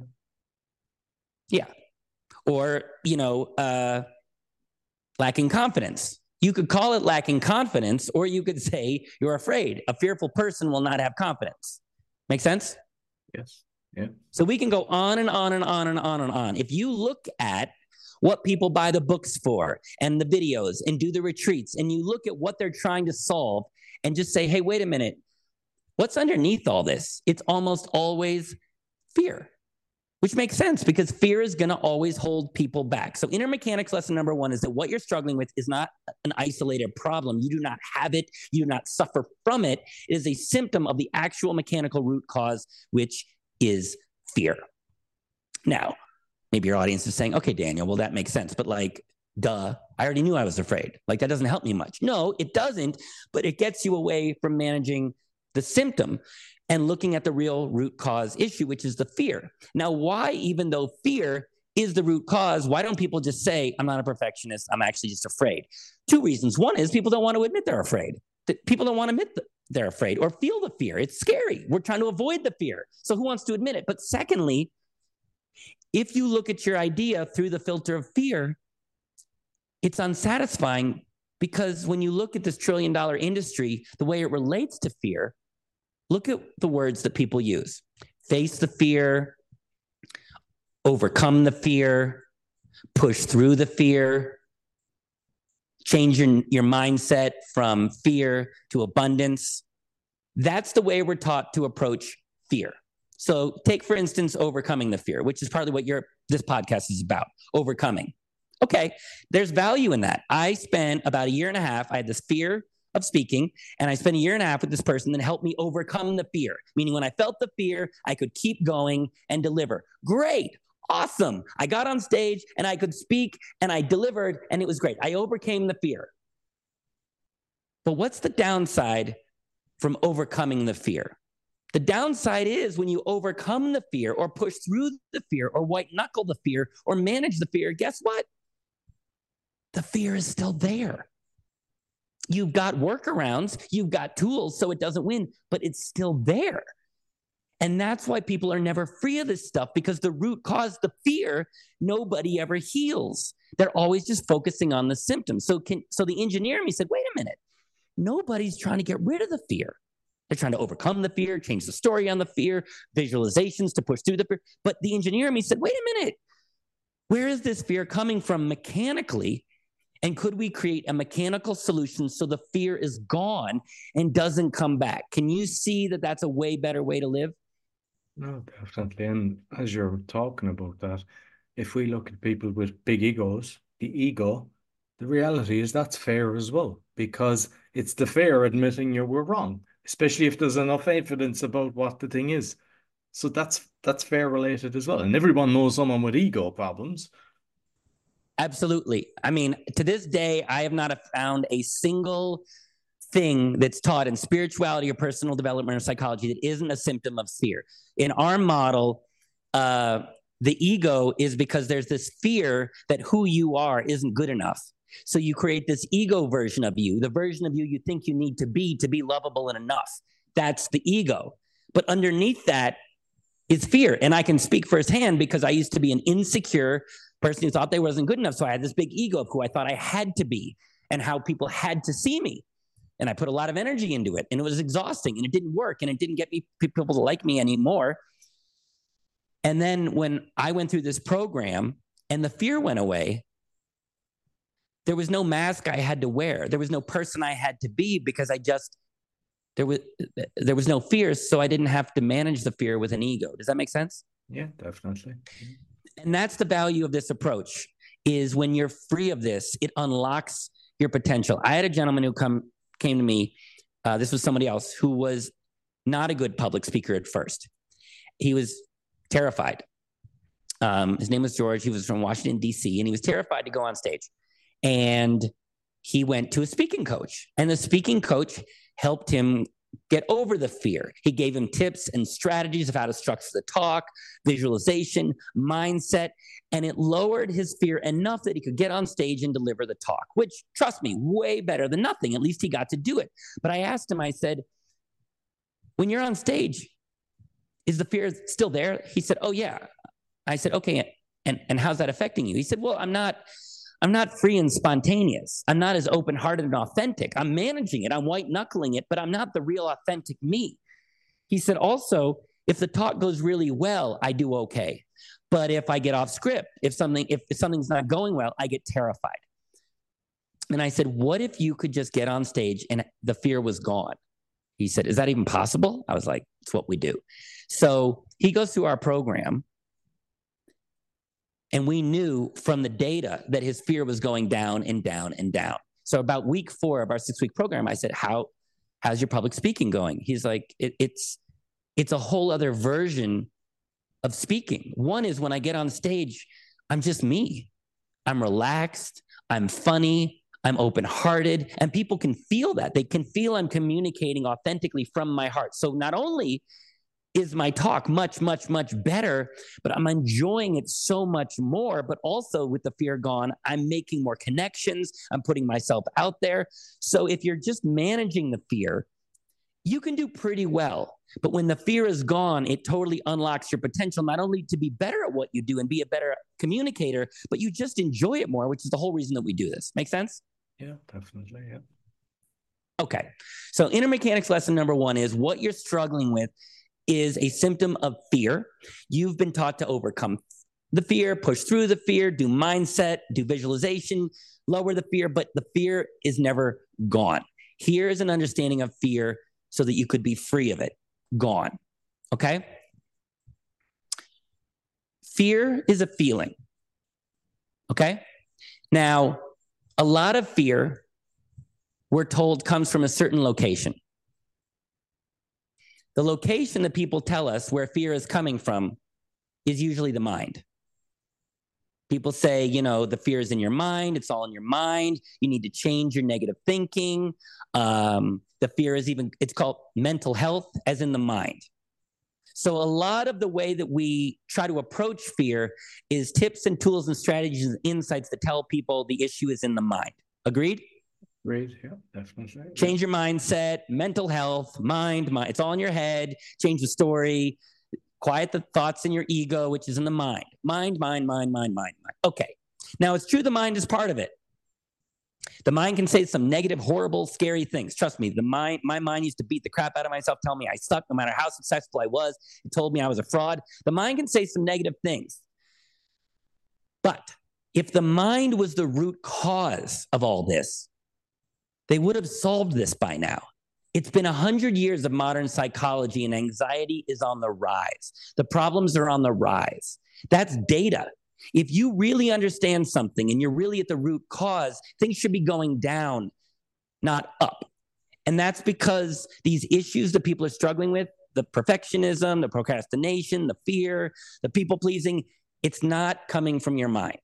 Yeah. Or, you know, uh, lacking confidence. You could call it lacking confidence, or you could say you're afraid. A fearful person will not have confidence. Make sense? Yes. Yeah. So we can go on and on and on and on and on. If you look at what people buy the books for and the videos and do the retreats, and you look at what they're trying to solve and just say, hey, wait a minute, what's underneath all this? It's almost always fear, which makes sense because fear is going to always hold people back. So inner mechanics lesson number one is that what you're struggling with is not an isolated problem. You do not have it. You do not suffer from it. It is a symptom of the actual mechanical root cause, which is fear. Now, maybe your audience is saying, okay, Daniel, well, that makes sense. But like, duh, I already knew I was afraid. Like, that doesn't help me much. No, it doesn't, but it gets you away from managing the symptom and looking at the real root cause issue, which is the fear. Now, why, even though fear is the root cause, why don't people just say, I'm not a perfectionist, I'm actually just afraid? Two reasons. One is people don't want to admit they're afraid. People don't want to admit that they're afraid or feel the fear. It's scary. We're trying to avoid the fear. So who wants to admit it? But secondly, if you look at your idea through the filter of fear, it's unsatisfying, because when you look at this trillion dollar industry, the way it relates to fear, look at the words that people use. Face the fear, overcome the fear, push through the fear, change your, your mindset from fear to abundance. That's the way we're taught to approach fear. So take, for instance, overcoming the fear, which is partly what your this podcast is about, overcoming. Okay, there's value in that. I spent about a year and a half, I had this fear of speaking, and I spent a year and a half with this person that helped me overcome the fear, meaning when I felt the fear, I could keep going and deliver. Great, awesome. I got on stage and I could speak and I delivered and it was great. I overcame the fear. But what's the downside from overcoming the fear? The downside is when you overcome the fear or push through the fear or white knuckle the fear or manage the fear, guess what? The fear is still there. You've got workarounds, you've got tools so it doesn't win, but it's still there. And that's why people are never free of this stuff, because the root cause, the fear, nobody ever heals. They're always just focusing on the symptoms. So can, so the engineer in me said, wait a minute, nobody's trying to get rid of the fear. They're trying to overcome the fear, change the story on the fear, visualizations to push through the fear. But the engineer in me said, wait a minute, where is this fear coming from mechanically? And could we create a mechanical solution so the fear is gone and doesn't come back? Can you see that that's a way better way to live? No, definitely. And as you're talking about that, if we look at people with big egos, the ego, the reality is that's fair as well, because it's the fear admitting you were wrong, especially if there's enough evidence about what the thing is. So that's that's fair related as well. And everyone knows someone with ego problems. Absolutely. I mean, to this day, I have not found a single thing that's taught in spirituality or personal development or psychology that isn't a symptom of fear. In our model, uh, the ego is because there's this fear that who you are isn't good enough. So you create this ego version of you, the version of you you think you need to be to be lovable and enough. That's the ego. But underneath that is fear. And I can speak firsthand because I used to be an insecure person who thought they wasn't good enough. So I had this big ego of who I thought I had to be and how people had to see me. And I put a lot of energy into it, and it was exhausting, and it didn't work, and it didn't get me people to like me anymore. And then when I went through this program and the fear went away, there was no mask I had to wear. There was no person I had to be because I just, there was, there was no fear. So I didn't have to manage the fear with an ego. Does that make sense? Yeah, definitely. And that's the value of this approach, is when you're free of this, it unlocks your potential. I had a gentleman who come came to me. Uh, this was somebody else who was not a good public speaker at first. He was terrified. Um, his name was George. He was from Washington, D C, and he was terrified to go on stage. And he went to a speaking coach, and the speaking coach helped him get over the fear. He gave him tips and strategies of how to structure the talk, visualization, mindset, and it lowered his fear enough that he could get on stage and deliver the talk, which, trust me, way better than nothing. At least he got to do it. But I asked him, I said, when you're on stage, is the fear still there? He said, oh, yeah. I said, okay, and, and how's that affecting you? He said, well, I'm not... I'm not free and spontaneous. I'm not as open-hearted and authentic. I'm managing it. I'm white-knuckling it, but I'm not the real authentic me. He said, also, if the talk goes really well, I do okay. But if I get off script, if something, if something's not going well, I get terrified. And I said, what if you could just get on stage and the fear was gone? He said, is that even possible? I was like, it's what we do. So he goes through our program. And we knew from the data that his fear was going down and down and down. So about week four of our six-week program, I said, "How, how's your public speaking going?" He's like, it, it's, it's a whole other version of speaking. One is when I get on stage, I'm just me. I'm relaxed. I'm funny. I'm open-hearted. And people can feel that. They can feel I'm communicating authentically from my heart. So not only is my talk much, much, much better, but I'm enjoying it so much more. But also with the fear gone, I'm making more connections. I'm putting myself out there. So if you're just managing the fear, you can do pretty well. But when the fear is gone, it totally unlocks your potential, not only to be better at what you do and be a better communicator, but you just enjoy it more, which is the whole reason that we do this. Make sense? Yeah, definitely. Yeah. Okay. So inner mechanics lesson number one is what you're struggling with is a symptom of fear. You've been taught to overcome the fear, push through the fear, do mindset, do visualization, lower the fear, but the fear is never gone. Here is an understanding of fear so that you could be free of it. Gone. Okay? Fear is a feeling. Okay? Now, a lot of fear, we're told, comes from a certain location. The location that people tell us where fear is coming from is usually the mind. People say, you know, the fear is in your mind. It's all in your mind. You need to change your negative thinking. Um, the fear is even, it's called mental health, as in the mind. So a lot of the way that we try to approach fear is tips and tools and strategies and insights that tell people the issue is in the mind. Agreed? Great, yeah, definitely. Change your mindset, mental health, mind, mind. It's all in your head. Change the story. Quiet the thoughts in your ego, which is in the mind. Mind, mind, mind, mind, mind, mind. Okay. Now, it's true the mind is part of it. The mind can say some negative, horrible, scary things. Trust me, the mind, my mind used to beat the crap out of myself, tell me I suck no matter how successful I was. It told me I was a fraud. The mind can say some negative things. But if the mind was the root cause of all this, they would have solved this by now. It's been a hundred years of modern psychology, and anxiety is on the rise. The problems are on the rise. That's data. If you really understand something and you're really at the root cause, things should be going down, not up. And that's because these issues that people are struggling with, the perfectionism, the procrastination, the fear, the people pleasing, it's not coming from your mind.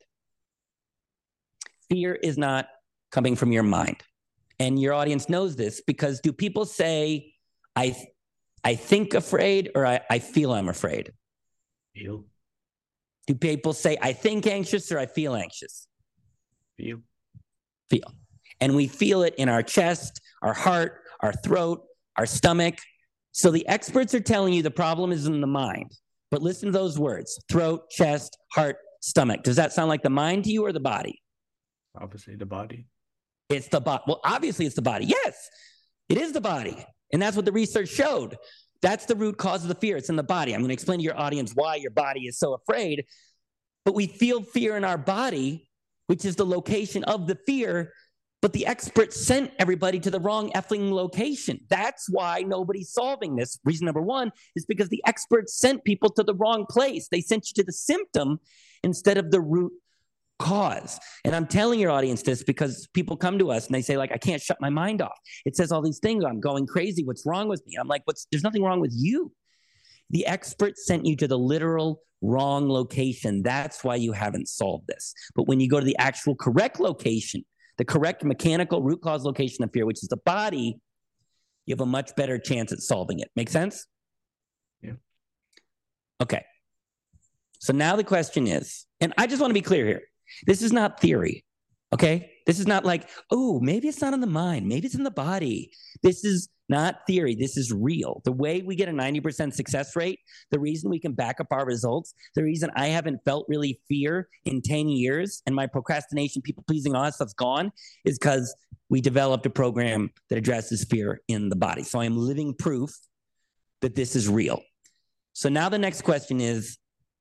Fear is not coming from your mind. And your audience knows this because do people say, I I think afraid or I, I feel I'm afraid? Feel. Do people say, I think anxious or I feel anxious? Feel. Feel. And we feel it in our chest, our heart, our throat, our stomach. So the experts are telling you the problem is in the mind. But listen to those words: throat, chest, heart, stomach. Does that sound like the mind to you or the body? Obviously the body. It's the body. Well, obviously it's the body. Yes, it is the body. And that's what the research showed. That's the root cause of the fear. It's in the body. I'm going to explain to your audience why your body is so afraid. But we feel fear in our body, which is the location of the fear. But the experts sent everybody to the wrong effing location. That's why nobody's solving this. Reason number one is because the experts sent people to the wrong place. They sent you to the symptom instead of the root cause. And I'm telling your audience this because people come to us and they say, like, I can't shut my mind off. It says all these things. I'm going crazy. What's wrong with me? I'm like, what's, there's nothing wrong with you. The experts sent you to the literal wrong location. That's why you haven't solved this. But when you go to the actual correct location, the correct mechanical root cause location of fear, which is the body, you have a much better chance at solving it. Make sense? Yeah. Okay. So now the question is, and I just want to be clear here. This is not theory, okay? This is not like, oh, maybe it's not in the mind. Maybe it's in the body. This is not theory. This is real. The way we get a ninety percent success rate, the reason we can back up our results, the reason I haven't felt really fear in ten years and my procrastination, people pleasing, all that stuff's gone is because we developed a program that addresses fear in the body. So I am living proof that this is real. So now the next question is,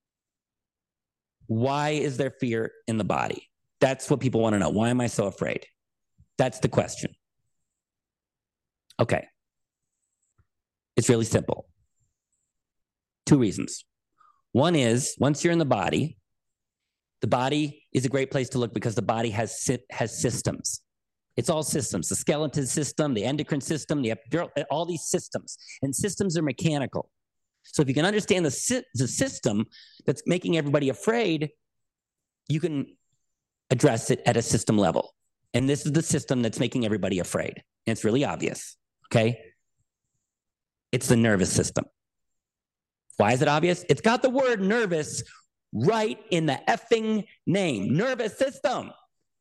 why is there fear in the body? That's what people want to know. Why am I so afraid? That's the question. Okay. It's really simple. Two reasons. One is, once you're in the body, the body is a great place to look because the body has has systems. It's all systems. The skeleton system, the endocrine system, the epidural, all these systems. And systems are mechanical. So if you can understand the, the system that's making everybody afraid, you can address it at a system level. And this is the system that's making everybody afraid. And it's really obvious, okay? It's the nervous system. Why is it obvious? It's got the word nervous right in the effing name. Nervous system.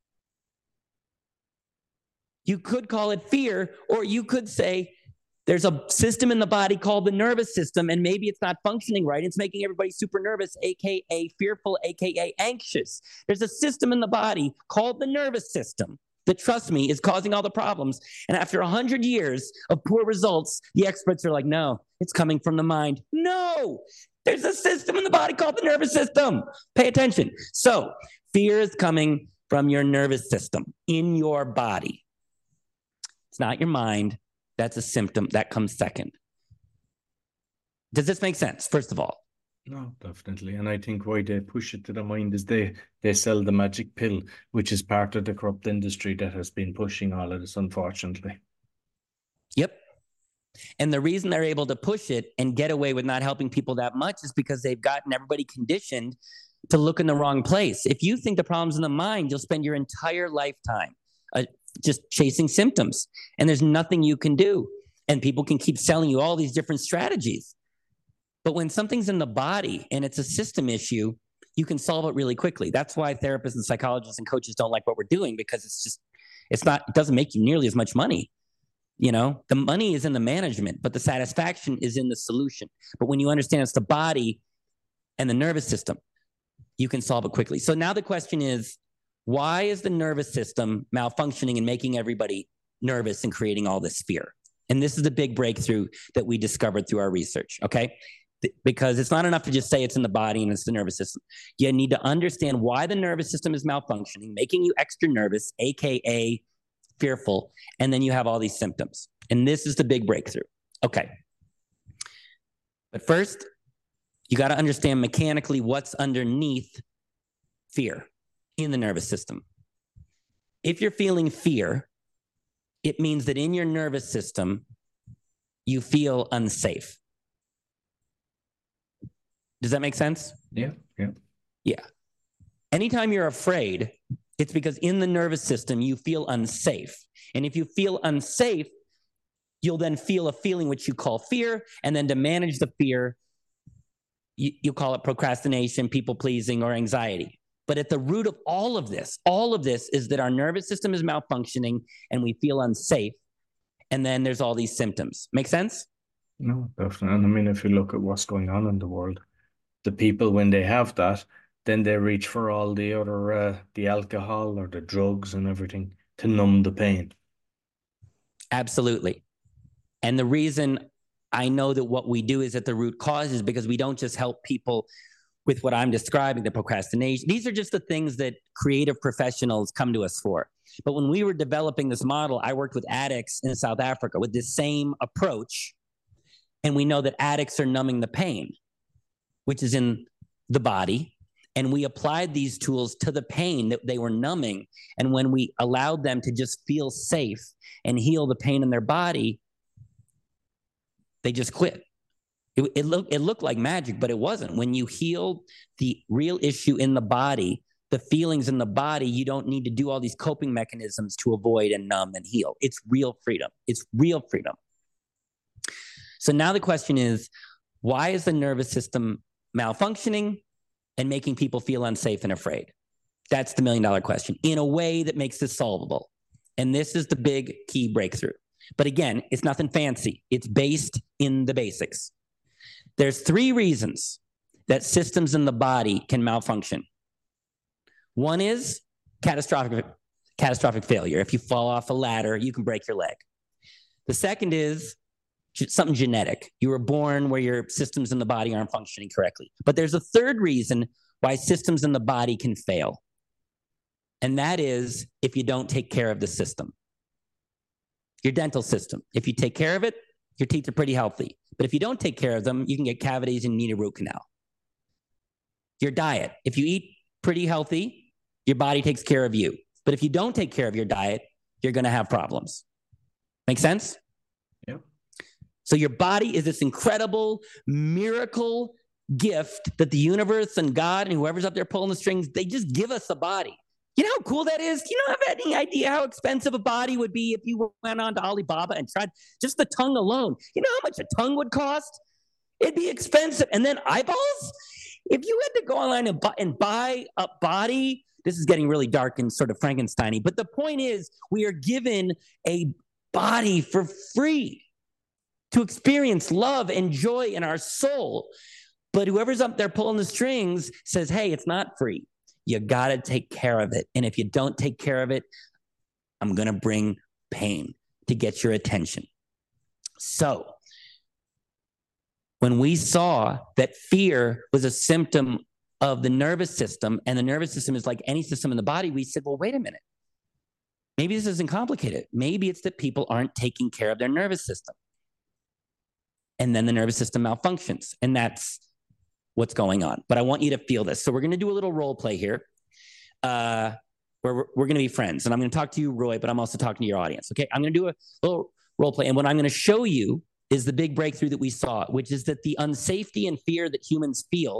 You could call it fear, or you could say there's a system in the body called the nervous system, and maybe it's not functioning right. It's making everybody super nervous, A K A fearful, A K A anxious. There's a system in the body called the nervous system that, trust me, is causing all the problems. And after one hundred years of poor results, the experts are like, no, it's coming from the mind. No, there's a system in the body called the nervous system. Pay attention. So fear is coming from your nervous system in your body. It's not your mind. That's a symptom. That comes second. Does this make sense, first of all? No, definitely. And I think why they push it to the mind is they, they sell the magic pill, which is part of the corrupt industry that has been pushing all of this, unfortunately. Yep. And the reason they're able to push it and get away with not helping people that much is because they've gotten everybody conditioned to look in the wrong place. If you think the problem's in the mind, you'll spend your entire lifetime uh, just chasing symptoms, and there's nothing you can do. And people can keep selling you all these different strategies. But when something's in the body and it's a system issue, you can solve it really quickly. That's why therapists and psychologists and coaches don't like what we're doing, because it's just, it's not, it doesn't make you nearly as much money. You know, the money is in the management, but the satisfaction is in the solution. But when you understand it's the body and the nervous system, you can solve it quickly. So now the question is, why is the nervous system malfunctioning and making everybody nervous and creating all this fear? And this is the big breakthrough that we discovered through our research, okay? Because it's not enough to just say it's in the body and it's the nervous system. You need to understand why the nervous system is malfunctioning, making you extra nervous, A K A fearful, and then you have all these symptoms. And this is the big breakthrough. Okay. But first, you got to understand mechanically what's underneath fear in the nervous system. If you're feeling fear, it means that in your nervous system, you feel unsafe. Does that make sense? Yeah, yeah. Yeah. Anytime you're afraid, it's because in the nervous system, you feel unsafe. And if you feel unsafe, you'll then feel a feeling which you call fear. And then to manage the fear, you, you call it procrastination, people pleasing, or anxiety. But at the root of all of this, all of this is that our nervous system is malfunctioning and we feel unsafe. And then there's all these symptoms. Make sense? No, definitely. And I mean, if you look at what's going on in the world, the people, when they have that, then they reach for all the other, uh, the alcohol or the drugs and everything to numb the pain. Absolutely. And the reason I know that what we do is at the root cause is because we don't just help people with what I'm describing, the procrastination. These are just the things that creative professionals come to us for. But when we were developing this model, I worked with addicts in South Africa with this same approach. And we know that addicts are numbing the pain, which is in the body. And we applied these tools to the pain that they were numbing. And when we allowed them to just feel safe and heal the pain in their body, they just quit. It, it, look, it looked like magic, but it wasn't. When you heal the real issue in the body, the feelings in the body, you don't need to do all these coping mechanisms to avoid and numb and heal. It's real freedom. It's real freedom. So now the question is, why is the nervous system malfunctioning and making people feel unsafe and afraid? That's the million dollar question in a way that makes this solvable. And this is the big key breakthrough. But again, it's nothing fancy. It's based in the basics. There's three reasons that systems in the body can malfunction. One is catastrophic, catastrophic failure. If you fall off a ladder, you can break your leg. The second is something genetic. You were born where your systems in the body aren't functioning correctly. But there's a third reason why systems in the body can fail. And that is if you don't take care of the system. Your dental system. If you take care of it, your teeth are pretty healthy. But if you don't take care of them, you can get cavities and need a root canal. Your diet. If you eat pretty healthy, your body takes care of you. But if you don't take care of your diet, you're going to have problems. Make sense? Yep. So your body is this incredible miracle gift that the universe and God and whoever's up there pulling the strings, they just give us a body. You know how cool that is? Do you not have any idea how expensive a body would be if you went on to Alibaba and tried just the tongue alone? You know how much a tongue would cost? It'd be expensive. And then eyeballs? If you had to go online and buy, and buy a body, this is getting really dark and sort of Frankenstein-y, but the point is we are given a body for free to experience love and joy in our soul. But whoever's up there pulling the strings says, hey, it's not free. You got to take care of it. And if you don't take care of it, I'm going to bring pain to get your attention. So when we saw that fear was a symptom of the nervous system, and the nervous system is like any system in the body, we said, well, wait a minute. Maybe this isn't complicated. Maybe it's that people aren't taking care of their nervous system. And then the nervous system malfunctions. And that's what's going on. But I want you to feel this. So we're going to do a little role play here. Uh, where we're, we're going to be friends. And I'm going to talk to you, Roy, but I'm also talking to your audience. Okay, I'm going to do a little role play. And what I'm going to show you is the big breakthrough that we saw, which is that the unsafety and fear that humans feel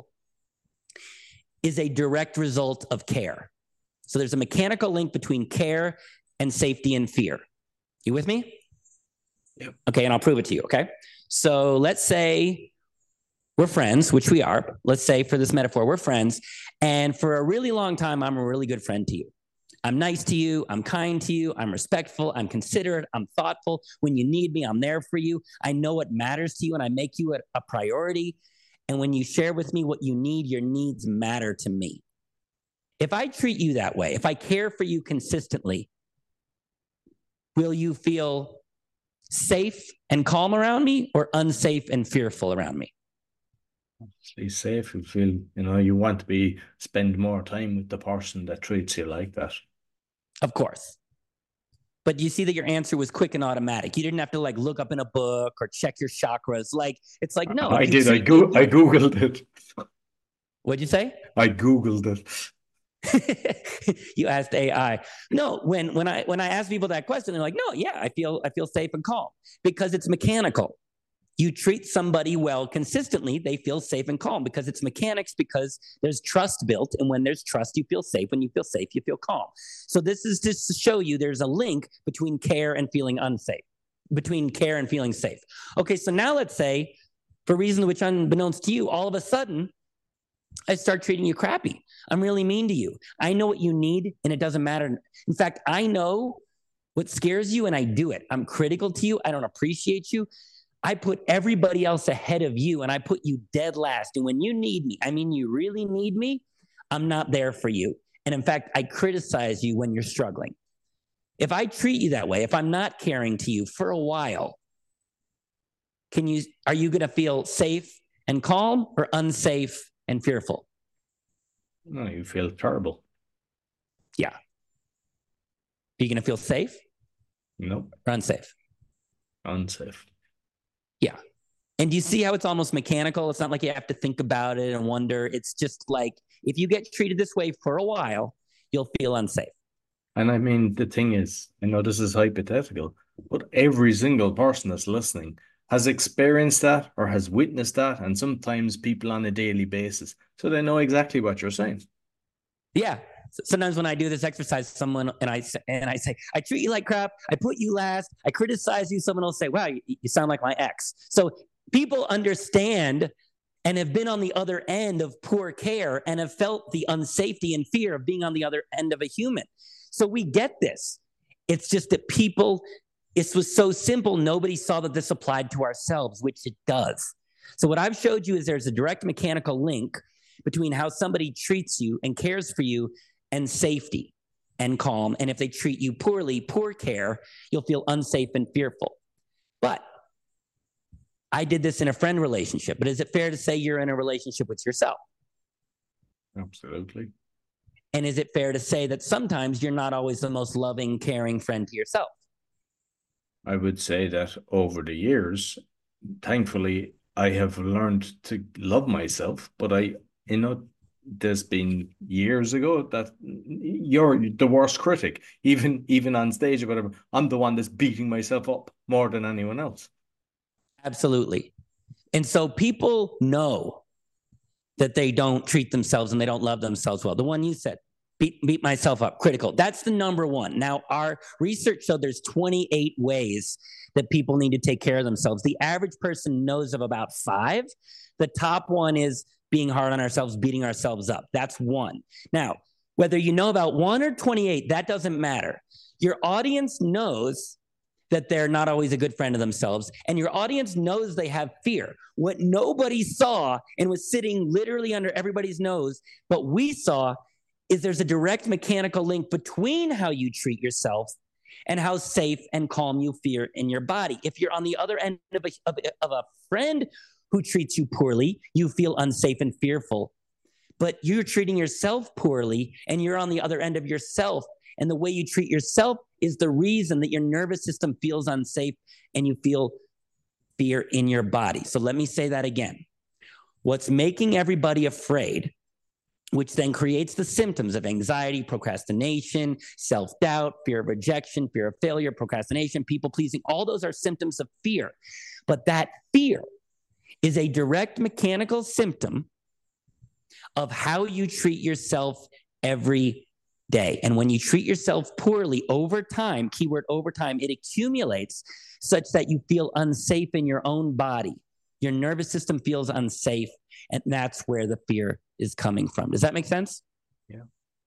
is a direct result of care. So there's a mechanical link between care and safety and fear. You with me? Yep. Okay, and I'll prove it to you, okay? So let's say we're friends, which we are. Let's say for this metaphor, we're friends. And for a really long time, I'm a really good friend to you. I'm nice to you. I'm kind to you. I'm respectful. I'm considerate. I'm thoughtful. When you need me, I'm there for you. I know what matters to you, and I make you a, a priority. And when you share with me what you need, your needs matter to me. If I treat you that way, if I care for you consistently, will you feel safe and calm around me or unsafe and fearful around me? Be safe. You feel, you know, you want to be, spend more time with the person that treats you like that. Of course. But you see that your answer was quick and automatic. You didn't have to like look up in a book or check your chakras. Like, it's like, no. I did. I, go- I Googled it. What'd you say? I Googled it. You asked A I. No, when when I when I ask people that question, they're like, no, yeah, I feel I feel safe and calm because it's mechanical. You treat somebody well consistently, they feel safe and calm because it's mechanics, because there's trust built. And when there's trust, you feel safe. When you feel safe, you feel calm. So this is just to show you there's a link between care and feeling unsafe, between care and feeling safe. Okay, so now let's say for reasons which, unbeknownst to you, all of a sudden, I start treating you crappy. I'm really mean to you. I know what you need, and it doesn't matter. In fact, I know what scares you, and I do it. I'm critical to you. I don't appreciate you. I put everybody else ahead of you, and I put you dead last. And when you need me, I mean, you really need me, I'm not there for you. And in fact, I criticize you when you're struggling. If I treat you that way, if I'm not caring to you for a while, can you, are you going to feel safe and calm, or unsafe and fearful? No, you feel terrible. Yeah. Are you going to feel safe? Nope. Or unsafe? Unsafe. Yeah. And do you see how it's almost mechanical? It's not like you have to think about it and wonder. It's just like, if you get treated this way for a while, you'll feel unsafe. And I mean, the thing is, I know this is hypothetical, but every single person that's listening has experienced that or has witnessed that, and sometimes people on a daily basis. So they know exactly what you're saying. Yeah. Sometimes when I do this exercise, someone and I and I say, I treat you like crap. I put you last. I criticize you. Someone will say, wow, you, you sound like my ex. So people understand and have been on the other end of poor care and have felt the unsafety and fear of being on the other end of a human. So we get this. It's just that people, it was so simple, nobody saw that this applied to ourselves, which it does. So what I've showed you is there's a direct mechanical link between how somebody treats you and cares for you and safety and calm. And if they treat you poorly, poor care, you'll feel unsafe and fearful. But I did this in a friend relationship, but is it fair to say you're in a relationship with yourself? Absolutely. And is it fair to say that sometimes you're not always the most loving, caring friend to yourself? I would say that over the years, thankfully, I have learned to love myself, but I, you know, there's been years ago that you're the worst critic, even even on stage or whatever. I'm the one that's beating myself up more than anyone else. Absolutely. And so people know that they don't treat themselves and they don't love themselves well. The one you said, beat, beat myself up, critical. That's the number one. Now, our research showed there's twenty-eight ways that people need to take care of themselves. The average person knows of about five. The top one is being hard on ourselves, beating ourselves up. That's one. Now, whether you know about one or twenty-eight, that doesn't matter. Your audience knows that they're not always a good friend of themselves, and your audience knows they have fear. What nobody saw and was sitting literally under everybody's nose, but we saw, is there's a direct mechanical link between how you treat yourself and how safe and calm you feel in your body. If you're on the other end of a, of, of a friend who treats you poorly, you feel unsafe and fearful. But you're treating yourself poorly, and you're on the other end of yourself. And the way you treat yourself is the reason that your nervous system feels unsafe and you feel fear in your body. So let me say that again. What's making everybody afraid, which then creates the symptoms of anxiety, procrastination, self-doubt, fear of rejection, fear of failure, procrastination, people-pleasing, all those are symptoms of fear. But that fear is a direct mechanical symptom of how you treat yourself every day. And when you treat yourself poorly over time, keyword over time, it accumulates such that you feel unsafe in your own body. Your nervous system feels unsafe, and that's where the fear is coming from. Does that make sense? Yeah.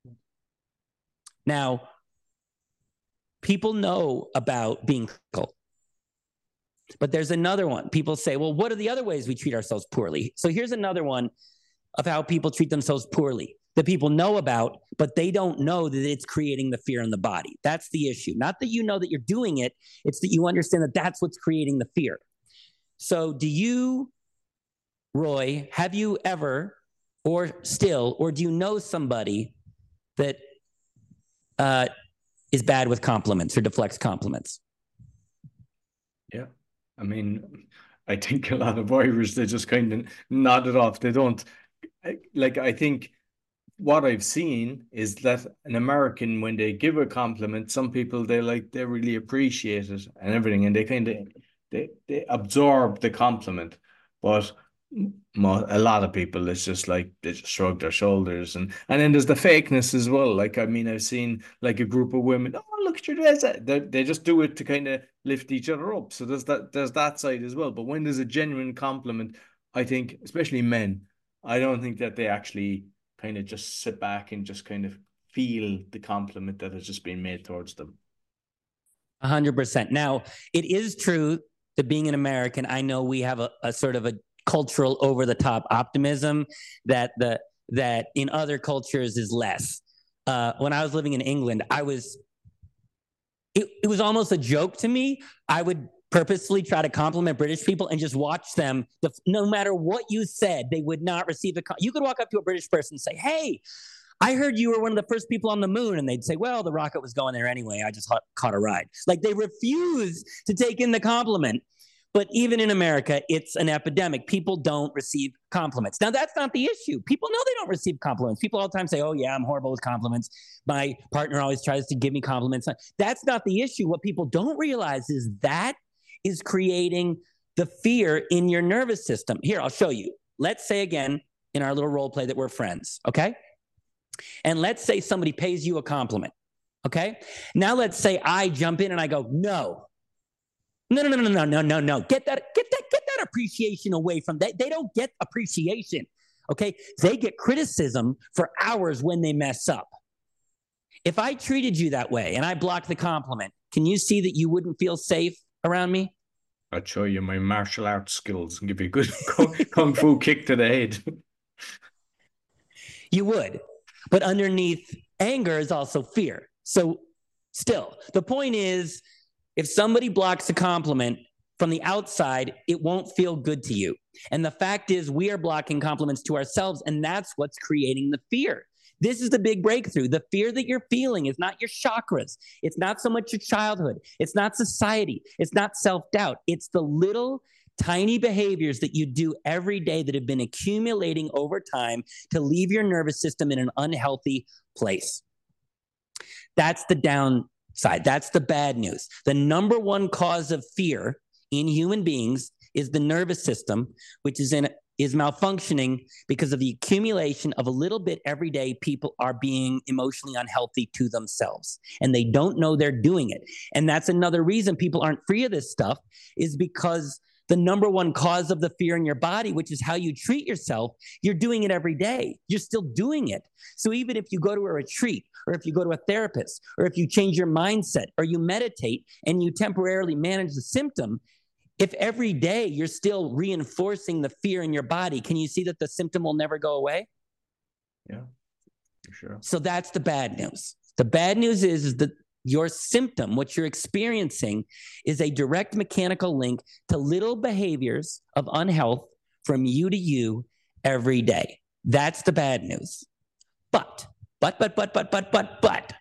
Now, people know about being critical, but there's another one. People say, well, what are the other ways we treat ourselves poorly? So here's another one of how people treat themselves poorly that people know about, but they don't know that it's creating the fear in the body. That's the issue. Not that you know that you're doing it, it's that you understand that that's what's creating the fear. So do you, Roy, have you ever, or still, or do you know somebody that uh, is bad with compliments or deflects compliments? Yeah. I mean, I think a lot of Irish, they just kind of nod it off. They don't, like, I think what I've seen is that an American, when they give a compliment, some people, they like, they really appreciate it and everything, and they kind of, they, they absorb the compliment. But a lot of people, it's just like they just shrug their shoulders, and and then there's the fakeness as well. Like, I mean, I've seen like a group of women, oh, look at your dress. They, they just do it to kind of lift each other up. So there's that there's that side as well. But when there's a genuine compliment I think, especially men, I don't think that they actually kind of just sit back and just kind of feel the compliment that has just been made towards them. A hundred percent. Now, it is true that being an American, I know we have a, a sort of a cultural over the top optimism that the that in other cultures is less. Uh, when I was living in England, I was it, it was almost a joke to me. I would purposely try to compliment British people and just watch them. The, no matter what you said, they would not receive a. You could walk up to a British person and say, "Hey, I heard you were one of the first people on the moon." And they'd say, "Well, the rocket was going there anyway. I just caught, caught a ride." Like, they refuse to take in the compliment. But even in America, it's an epidemic. People don't receive compliments. Now, that's not the issue. People know they don't receive compliments. People all the time say, "Oh, yeah, I'm horrible with compliments. My partner always tries to give me compliments." That's not the issue. What people don't realize is that is creating the fear in your nervous system. Here, I'll show you. Let's say again, in our little role play, that we're friends, okay? And let's say somebody pays you a compliment, okay? Now let's say I jump in and I go, no, no, no, no, no, no, no, no, no. Get that, get that, get that appreciation away from that. They don't get appreciation, okay? They get criticism for hours when they mess up. If I treated you that way and I blocked the compliment, can you see that you wouldn't feel safe around me? I'd show you my martial arts skills and give you a good kung, kung fu kick to the head. You would. But underneath anger is also fear. So still, the point is, if somebody blocks a compliment from the outside, it won't feel good to you. And the fact is, we are blocking compliments to ourselves, and that's what's creating the fear. This is the big breakthrough. The fear that you're feeling is not your chakras. It's not so much your childhood. It's not society. It's not self-doubt. It's the little tiny behaviors that you do every day that have been accumulating over time to leave your nervous system in an unhealthy place. That's the downside. That's the bad news. The number one cause of fear in human beings is the nervous system, which is in is malfunctioning because of the accumulation of a little bit every day. People are being emotionally unhealthy to themselves, and they don't know they're doing it. And that's another reason people aren't free of this stuff, is because the number one cause of the fear in your body, which is how you treat yourself, you're doing it every day. You're still doing it. So even if you go to a retreat, or if you go to a therapist, or if you change your mindset, or you meditate and you temporarily manage the symptom, if every day you're still reinforcing the fear in your body, can you see that the symptom will never go away? Yeah, for sure. So that's the bad news. The bad news is, is that your symptom, what you're experiencing, is a direct mechanical link to little behaviors of unhealth from you to you every day. That's the bad news. But, but, but, but, but, but, but, but,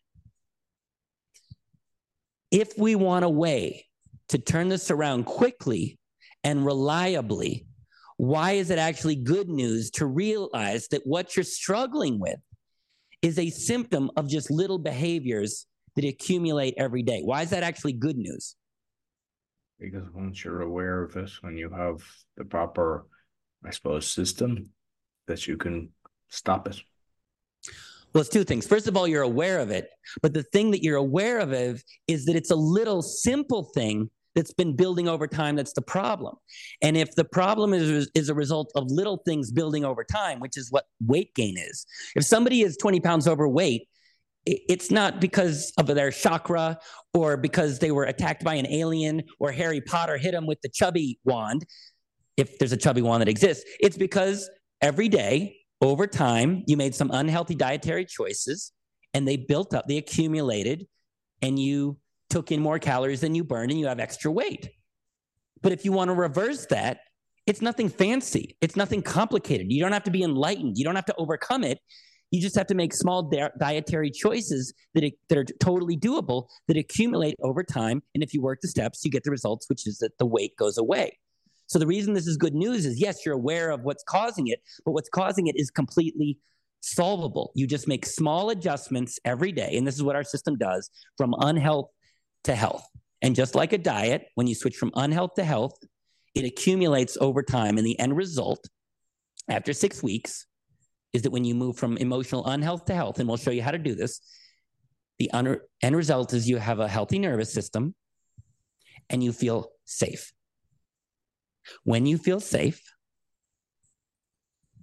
if we want a way to turn this around quickly and reliably, why is it actually good news to realize that what you're struggling with is a symptom of just little behaviors that accumulate every day? Why is that actually good news? Because once you're aware of it, when you have the proper, I suppose, system, that you can stop it. Well, it's two things. First of all, you're aware of it, but the thing that you're aware of is that it's a little simple thing that's been building over time that's the problem. And if the problem is, is a result of little things building over time, which is what weight gain is. If somebody is twenty pounds overweight, it's not because of their chakra or because they were attacked by an alien or Harry Potter hit them with the chubby wand, if there's a chubby wand that exists. It's because every day, over time, you made some unhealthy dietary choices and they built up, they accumulated, and you took in more calories than you burned and you have extra weight. But if you want to reverse that, it's nothing fancy. It's nothing complicated. You don't have to be enlightened. You don't have to overcome it. You just have to make small di- dietary choices that, it, that are totally doable, that accumulate over time. And if you work the steps, you get the results, which is that the weight goes away. So the reason this is good news is, yes, you're aware of what's causing it, but what's causing it is completely solvable. You just make small adjustments every day. And this is what our system does, from unhealth to health. And just like a diet, when you switch from unhealth to health, it accumulates over time. And the end result, after six weeks, is that when you move from emotional unhealth to health, and we'll show you how to do this, the un- end result is you have a healthy nervous system and you feel safe. When you feel safe,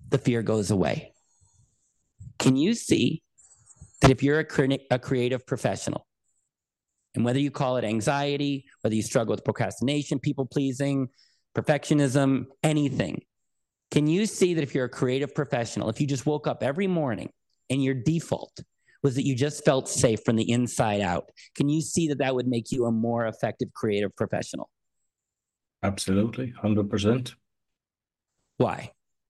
the fear goes away. Can you see that if you're a, cre- a creative professional, and whether you call it anxiety, whether you struggle with procrastination, people pleasing, perfectionism, anything, can you see that if you're a creative professional, if you just woke up every morning and your default was that you just felt safe from the inside out, can you see that that would make you a more effective creative professional? Absolutely, one hundred percent. Why?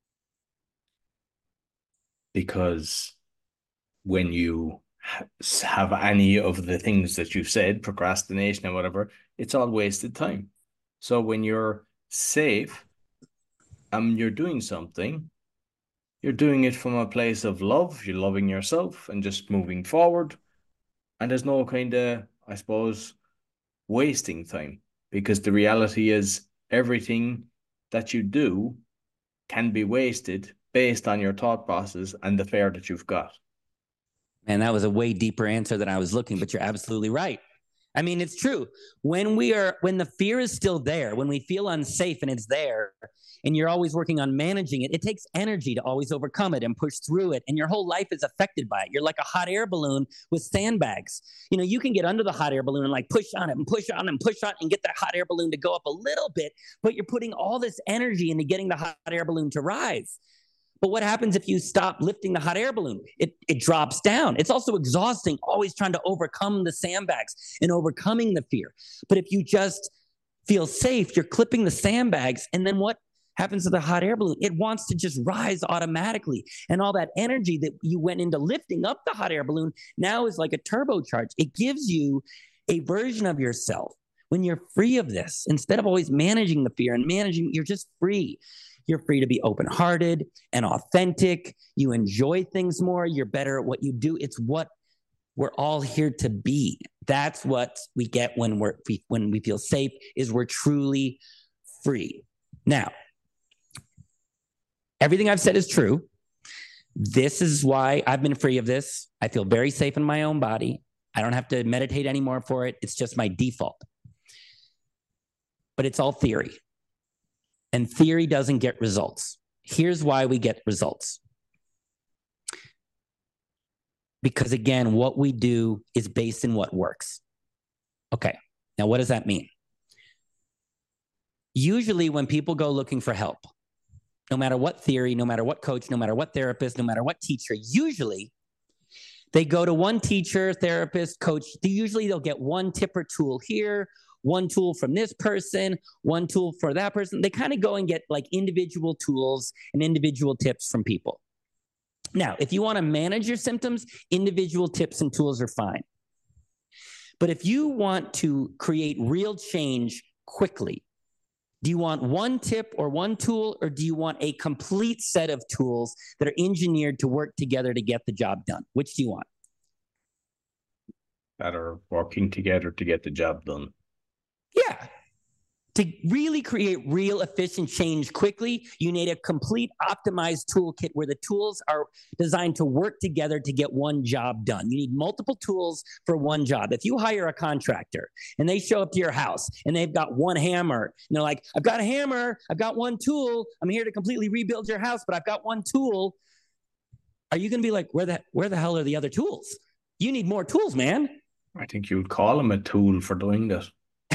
Because when you have any of the things that you've said, procrastination and whatever, it's all wasted time. So when you're safe and you're doing something, you're doing it from a place of love, you're loving yourself and just moving forward. And there's no kind of, I suppose, wasting time, because the reality is everything that you do can be wasted based on your thought process and the fear that you've got. Man, that was a way deeper answer than I was looking, but you're absolutely right. I mean, it's true. When we are, when the fear is still there, when we feel unsafe and it's there, and you're always working on managing it, it takes energy to always overcome it and push through it. And your whole life is affected by it. You're like a hot air balloon with sandbags. You know, you can get under the hot air balloon and like push on it and push on it and push on it and get that hot air balloon to go up a little bit, but you're putting all this energy into getting the hot air balloon to rise. But what happens if you stop lifting the hot air balloon? It, it drops down. It's also exhausting, always trying to overcome the sandbags and overcoming the fear. But if you just feel safe, you're clipping the sandbags, and then what happens to the hot air balloon? It wants to just rise automatically. And all that energy that you went into lifting up the hot air balloon now is like a turbocharge. It gives you a version of yourself when you're free of this. Instead of always managing the fear and managing, you're just free. You're free to be open-hearted and authentic. You enjoy things more. You're better at what you do. It's what we're all here to be. That's what we get when we're when we feel safe, is we're truly free. Now, everything I've said is true. This is why I've been free of this. I feel very safe in my own body. I don't have to meditate anymore for it. It's just my default. But it's all theory. And theory doesn't get results. Here's why we get results. Because again, what we do is based in what works. Okay, now what does that mean? Usually when people go looking for help, no matter what theory, no matter what coach, no matter what therapist, no matter what teacher, usually they go to one teacher, therapist, coach. Usually they'll get one tip or tool here, one tool from this person, one tool for that person. They kind of go and get like individual tools and individual tips from people. Now, if you want to manage your symptoms, individual tips and tools are fine. But if you want to create real change quickly, do you want one tip or one tool, or do you want a complete set of tools that are engineered to work together to get the job done? Which do you want? That are working together to get the job done. Yeah. To really create real efficient change quickly, you need a complete optimized toolkit where the tools are designed to work together to get one job done. You need multiple tools for one job. If you hire a contractor and they show up to your house and they've got one hammer, and they're like, I've got a hammer, I've got one tool, I'm here to completely rebuild your house, but I've got one tool. Are you going to be like, where the, where the hell are the other tools? You need more tools, man. I think you would call them a tool for doing that.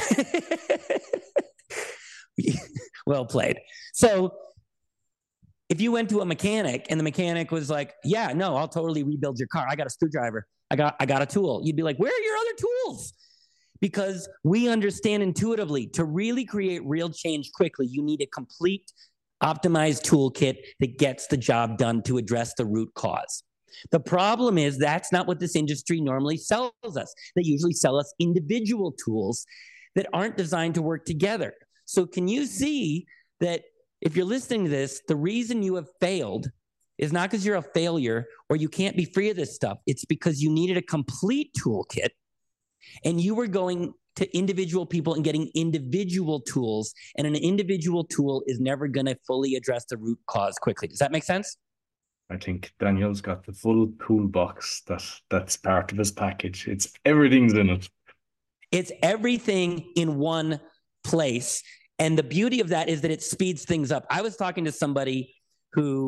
Well played. So if you went to a mechanic and the mechanic was like, yeah, no, I'll totally rebuild your car. I got a screwdriver. I got, I got a tool. You'd be like, where are your other tools? Because we understand intuitively to really create real change quickly, you need a complete optimized toolkit that gets the job done to address the root cause. The problem is that's not what this industry normally sells us. They usually sell us individual tools that aren't designed to work together. So can you see that if you're listening to this, the reason you have failed is not because you're a failure or you can't be free of this stuff. It's because you needed a complete toolkit and you were going to individual people and getting individual tools, and an individual tool is never going to fully address the root cause quickly. Does that make sense? I think Daniel's got the full toolbox that, that's part of his package. It's everything's in it. It's everything in one place. And the beauty of that is that it speeds things up. I was talking to somebody who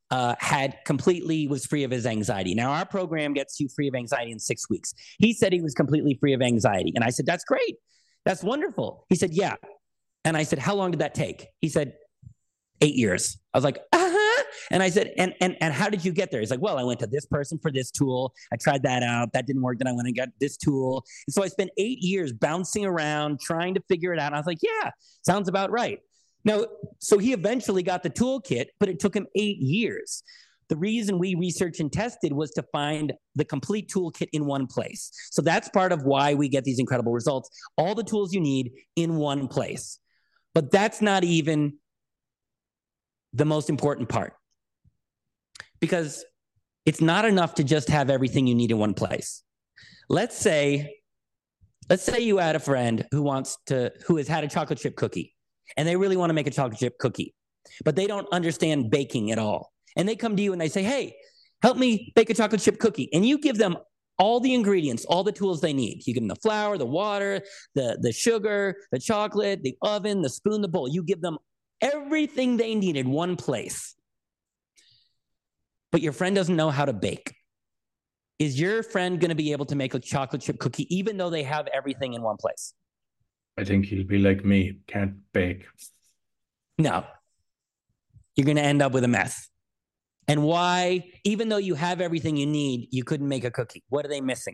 uh, had completely was free of his anxiety. Now, our program gets you free of anxiety in six weeks. He said he was completely free of anxiety. And I said, that's great. That's wonderful. He said, yeah. And I said, how long did that take? He said, eight years. I was like, uh-huh. And I said, and, and, and how did you get there? He's like, well, I went to this person for this tool. I tried that out. That didn't work. Then I went and got this tool. And so I spent eight years bouncing around, trying to figure it out. And I was like, yeah, sounds about right. Now, so he eventually got the toolkit, but it took him eight years. The reason we researched and tested was to find the complete toolkit in one place. So that's part of why we get these incredible results. All the tools you need in one place. But that's not even the most important part. Because it's not enough to just have everything you need in one place. Let's say, let's say you had a friend who wants to, who has had a chocolate chip cookie. And they really want to make a chocolate chip cookie, but they don't understand baking at all. And they come to you and they say, hey, help me bake a chocolate chip cookie. And you give them all the ingredients, all the tools they need. You give them the flour, the water, the, the sugar, the chocolate, the oven, the spoon, the bowl. You give them everything they need in one place. But your friend doesn't know how to bake. Is your friend going to be able to make a chocolate chip cookie even though they have everything in one place? I think he'll be like me, can't bake. No. You're going to end up with a mess. And why, even though you have everything you need, you couldn't make a cookie? What are they missing?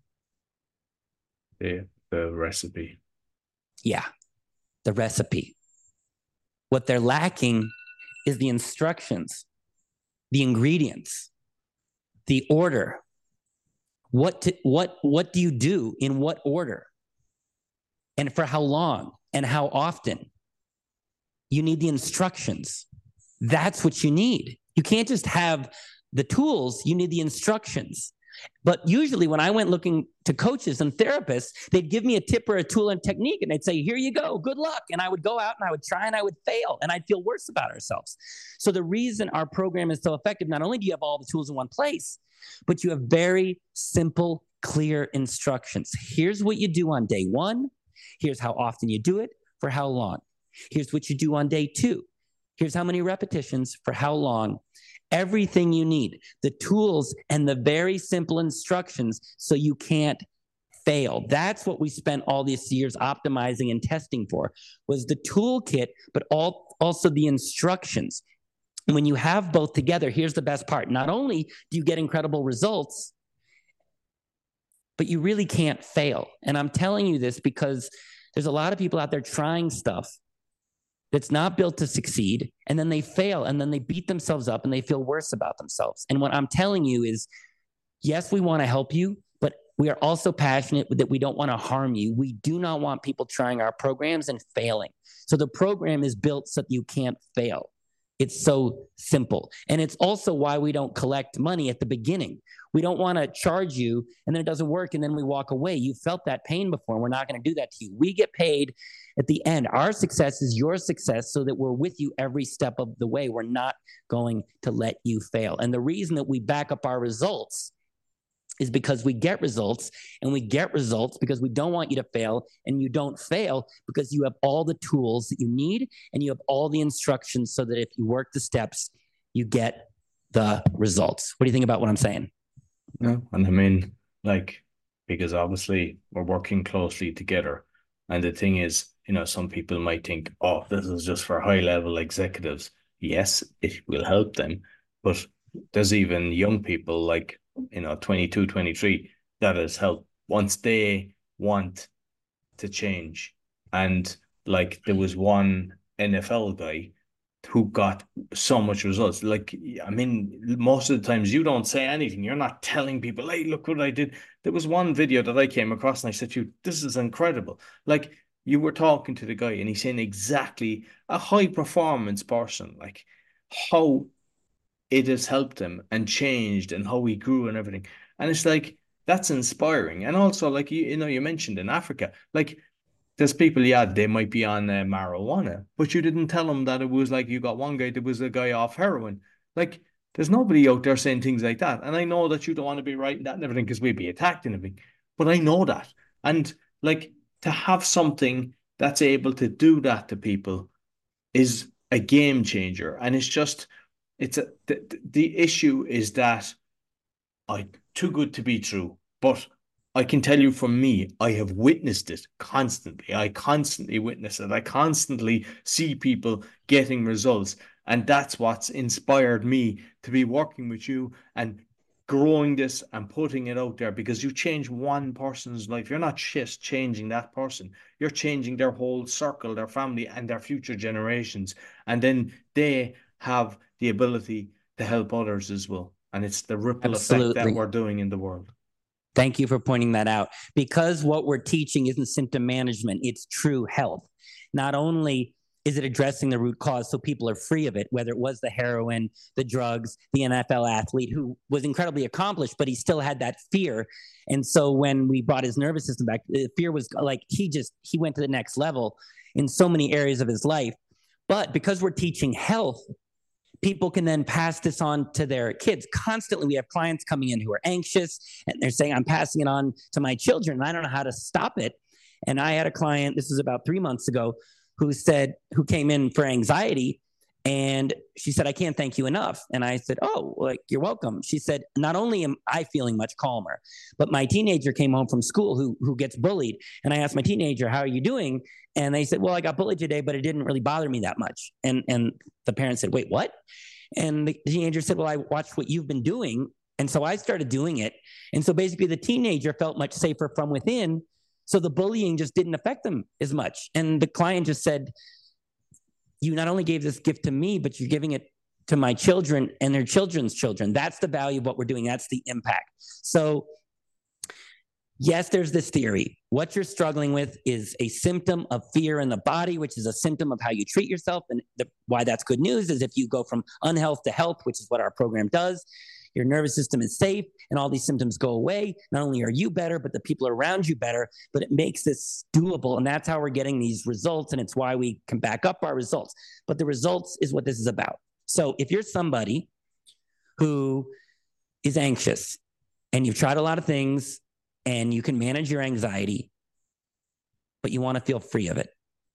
The, the recipe. Yeah, the recipe. What they're lacking is the instructions, the ingredients, the order. What to, what what do you do in what order? And for how long and how often? You need the instructions. That's what you need. You can't just have the tools, you need the instructions. But usually when I went looking to coaches and therapists, they'd give me a tip or a tool and technique and they'd say, here you go, good luck. And I would go out and I would try and I would fail and I'd feel worse about ourselves. So the reason our program is so effective, not only do you have all the tools in one place, but you have very simple, clear instructions. Here's what you do on day one. Here's how often you do it, for how long. Here's what you do on day two. Here's how many repetitions, for how long. Everything you need, the tools and the very simple instructions so you can't fail. That's what we spent all these years optimizing and testing for, was the toolkit, but all, also the instructions. And when you have both together, here's the best part. Not only do you get incredible results, but you really can't fail. And I'm telling you this because there's a lot of people out there trying stuff that's not built to succeed, and then they fail, and then they beat themselves up, and they feel worse about themselves. And what I'm telling you is, yes, we want to help you, but we are also passionate that we don't want to harm you. We do not want people trying our programs and failing. So the program is built so that you can't fail. It's so simple. And it's also why we don't collect money at the beginning. We don't want to charge you and then it doesn't work and then we walk away. You felt that pain before and we're not going to do that to you. We get paid at the end. Our success is your success so that we're with you every step of the way. We're not going to let you fail. And the reason that we back up our results is because we get results, and we get results because we don't want you to fail, and you don't fail because you have all the tools that you need and you have all the instructions so that if you work the steps, you get the results. What do you think about what I'm saying? No, and I mean, like, because obviously we're working closely together. And the thing is, you know, some people might think, oh, this is just for high level executives. Yes, it will help them. But there's even young people like, you know, twenty-two, twenty-three, that has helped once they want to change. And like there was one N F L guy who got so much results. Like, I mean, most of the times you don't say anything. You're not telling people, hey, look what I did. There was one video that I came across and I said to you, this is incredible. Like you were talking to the guy and he's saying exactly a high performance person, like how it has helped him and changed and how he grew and everything. And it's like, that's inspiring. And also, like, you, you know, you mentioned in Africa, like, there's people, yeah, they might be on uh, marijuana, but you didn't tell them that it was like you got one guy that was a guy off heroin. Like, there's nobody out there saying things like that. And I know that you don't want to be writing that and everything because we'd be attacked and everything. But I know that. And like, to have something that's able to do that to people is a game changer. And it's just, It's a the, the issue is that I too good to be true. But I can tell you from me, I have witnessed it constantly. I constantly witness it. I constantly see people getting results. And that's what's inspired me to be working with you and growing this and putting it out there, because you change one person's life. You're not just changing that person, you're changing their whole circle, their family, and their future generations. And then they have the ability to help others as well. And it's the ripple effect that Absolutely. we're doing in the world. Thank you for pointing that out, because what we're teaching isn't symptom management, it's true health. Not only is it addressing the root cause so people are free of it, whether it was the heroin, the drugs, the N F L athlete who was incredibly accomplished, but he still had that fear. And so when we brought his nervous system back, the fear was like, he just, he went to the next level in so many areas of his life. But because we're teaching health, people can then pass this on to their kids. Constantly, we have clients coming in who are anxious and they're saying, I'm passing it on to my children and I don't know how to stop it. And I had a client, this was about three months ago, who said, who came in for anxiety. And she said, I can't thank you enough. And I said, oh, like, you're welcome. She said, not only am I feeling much calmer, but my teenager came home from school who, who gets bullied. And I asked my teenager, how are you doing? And they said, well, I got bullied today, but it didn't really bother me that much. And, and the parent said, wait, what? And the teenager said, well, I watched what you've been doing. And so I started doing it. And so basically the teenager felt much safer from within. So the bullying just didn't affect them as much. And the client just said, you not only gave this gift to me, but you're giving it to my children and their children's children. That's the value of what we're doing. That's the impact. So yes, there's this theory. What you're struggling with is a symptom of fear in the body, which is a symptom of how you treat yourself. And the, why that's good news is if you go from unhealth to health, which is what our program does, your nervous system is safe and all these symptoms go away. Not only are you better, but the people around you better, but it makes this doable. And that's how we're getting these results. And it's why we can back up our results. But the results is what this is about. So if you're somebody who is anxious and you've tried a lot of things and you can manage your anxiety, but you want to feel free of it,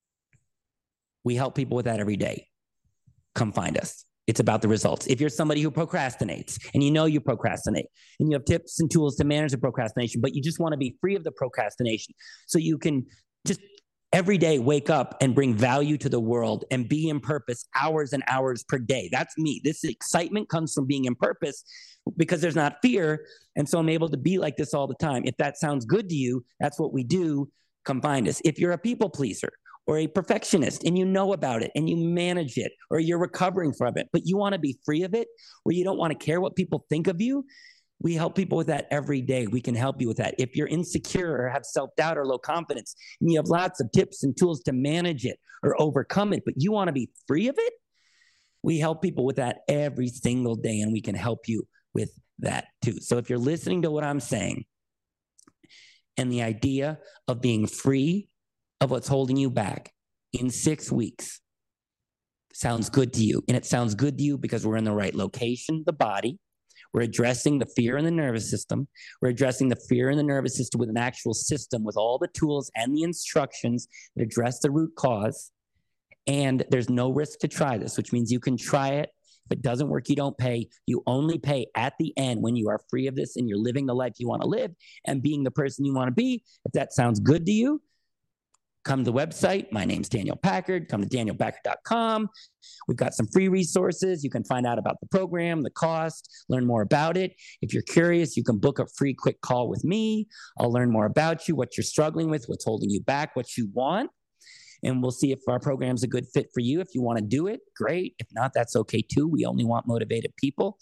we help people with that every day. Come find us. It's about the results. If you're somebody who procrastinates and you know you procrastinate and you have tips and tools to manage the procrastination, but you just want to be free of the procrastination so you can just every day wake up and bring value to the world and be in purpose hours and hours per day. That's me. This excitement comes from being in purpose because there's not fear. And so I'm able to be like this all the time. If that sounds good to you, that's what we do. Come find us. If you're a people pleaser or a perfectionist and you know about it and you manage it, or you're recovering from it, but you want to be free of it, or you don't want to care what people think of you, we help people with that every day. We can help you with that. If you're insecure or have self-doubt or low confidence, and you have lots of tips and tools to manage it or overcome it, but you want to be free of it, we help people with that every single day, and we can help you with that too. So if you're listening to what I'm saying and the idea of being free of what's holding you back in six weeks sounds good to you, and it sounds good to you because we're in the right location, the body. We're addressing the fear in the nervous system. We're addressing the fear in the nervous system with an actual system with all the tools and the instructions that address the root cause. And there's no risk to try this, which means you can try it. If it doesn't work, you don't pay. You only pay at the end when you are free of this and you're living the life you want to live and being the person you want to be. If that sounds good to you, come to the website. My name's Daniel Packard. Come to daniel packard dot com. We've got some free resources. You can find out about the program, the cost, learn more about it. If you're curious, you can book a free quick call with me. I'll learn more about you, what you're struggling with, what's holding you back, what you want. And we'll see if our program's a good fit for you. If you want to do it, great. If not, that's okay too. We only want motivated people.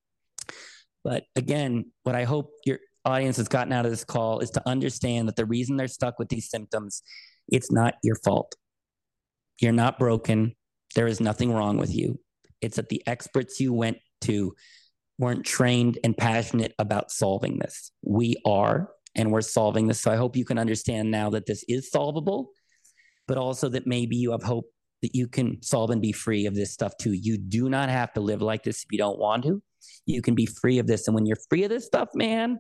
But again, what I hope your audience has gotten out of this call is to understand that the reason they're stuck with these symptoms, it's not your fault. You're not broken. There is nothing wrong with you. It's that the experts you went to weren't trained and passionate about solving this. We are, and we're solving this. So I hope you can understand now that this is solvable, but also that maybe you have hope that you can solve and be free of this stuff too. You do not have to live like this if you don't want to. You can be free of this. And when you're free of this stuff, man,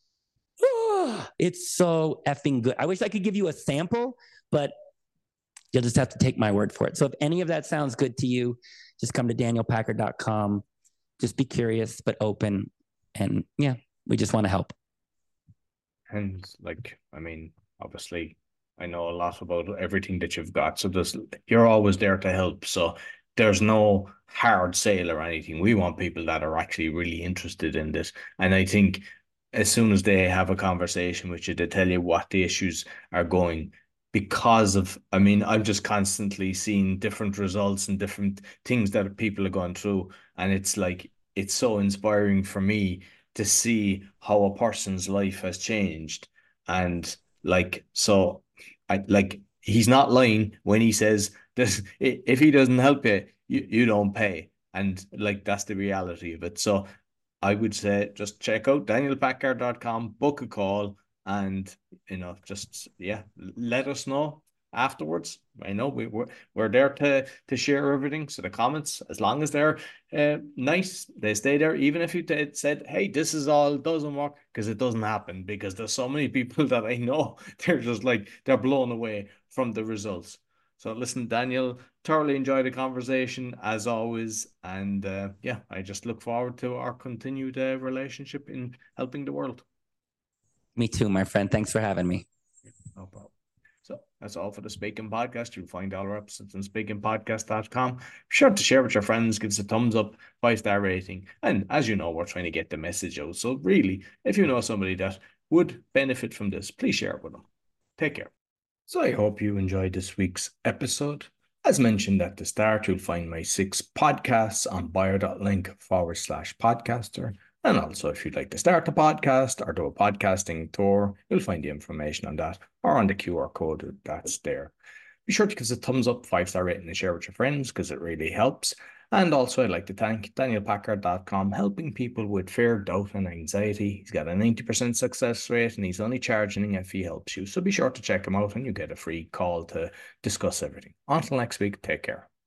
oh, it's so effing good. I wish I could give you a sample, but you'll just have to take my word for it. So if any of that sounds good to you, just come to daniel packard dot com. Just be curious, but open. And yeah, we just want to help. And like, I mean, obviously, I know a lot about everything that you've got. So there's, you're always there to help. So there's no hard sale or anything. We want people that are actually really interested in this. And I think as soon as they have a conversation with you, they tell you what the issues are going because of, I mean, I'm just constantly seeing different results and different things that people are going through. And it's like, it's so inspiring for me to see how a person's life has changed. And like, so I like, he's not lying when he says this, if he doesn't help you, you, you don't pay. And like, that's the reality of it. So I would say just check out daniel packard dot com, book a call, and you know, just yeah, let us know afterwards. I know we, we're we're there to to share everything. So the comments, as long as they're uh, nice, they stay there. Even if you t- said, "Hey, this is all doesn't work," because it doesn't happen. Because there's so many people that I know, they're just like they're blown away from the results. So listen, Daniel, thoroughly enjoyed the conversation as always, and uh, yeah, I just look forward to our continued uh, relationship in helping the world. Me too, my friend. Thanks for having me. No problem. So that's all for the Speaking Podcast. You'll find all our episodes on speaking podcast dot com. Be sure to share with your friends, give us a thumbs up, five star rating. And as you know, we're trying to get the message out. So really, if you know somebody that would benefit from this, please share it with them. Take care. So I hope you enjoyed this week's episode. As mentioned at the start, you'll find my six podcasts on bio.link forward slash podcaster. And also, if you'd like to start a podcast or do a podcasting tour, you'll find the information on that or on the Q R code that's there. Be sure to give us a thumbs up, five star rating, and share with your friends because it really helps. And also, I'd like to thank daniel packard dot com, helping people with fear, doubt, and anxiety. He's got a ninety percent success rate and he's only charging if he helps you. So be sure to check him out and you get a free call to discuss everything. Until next week, take care.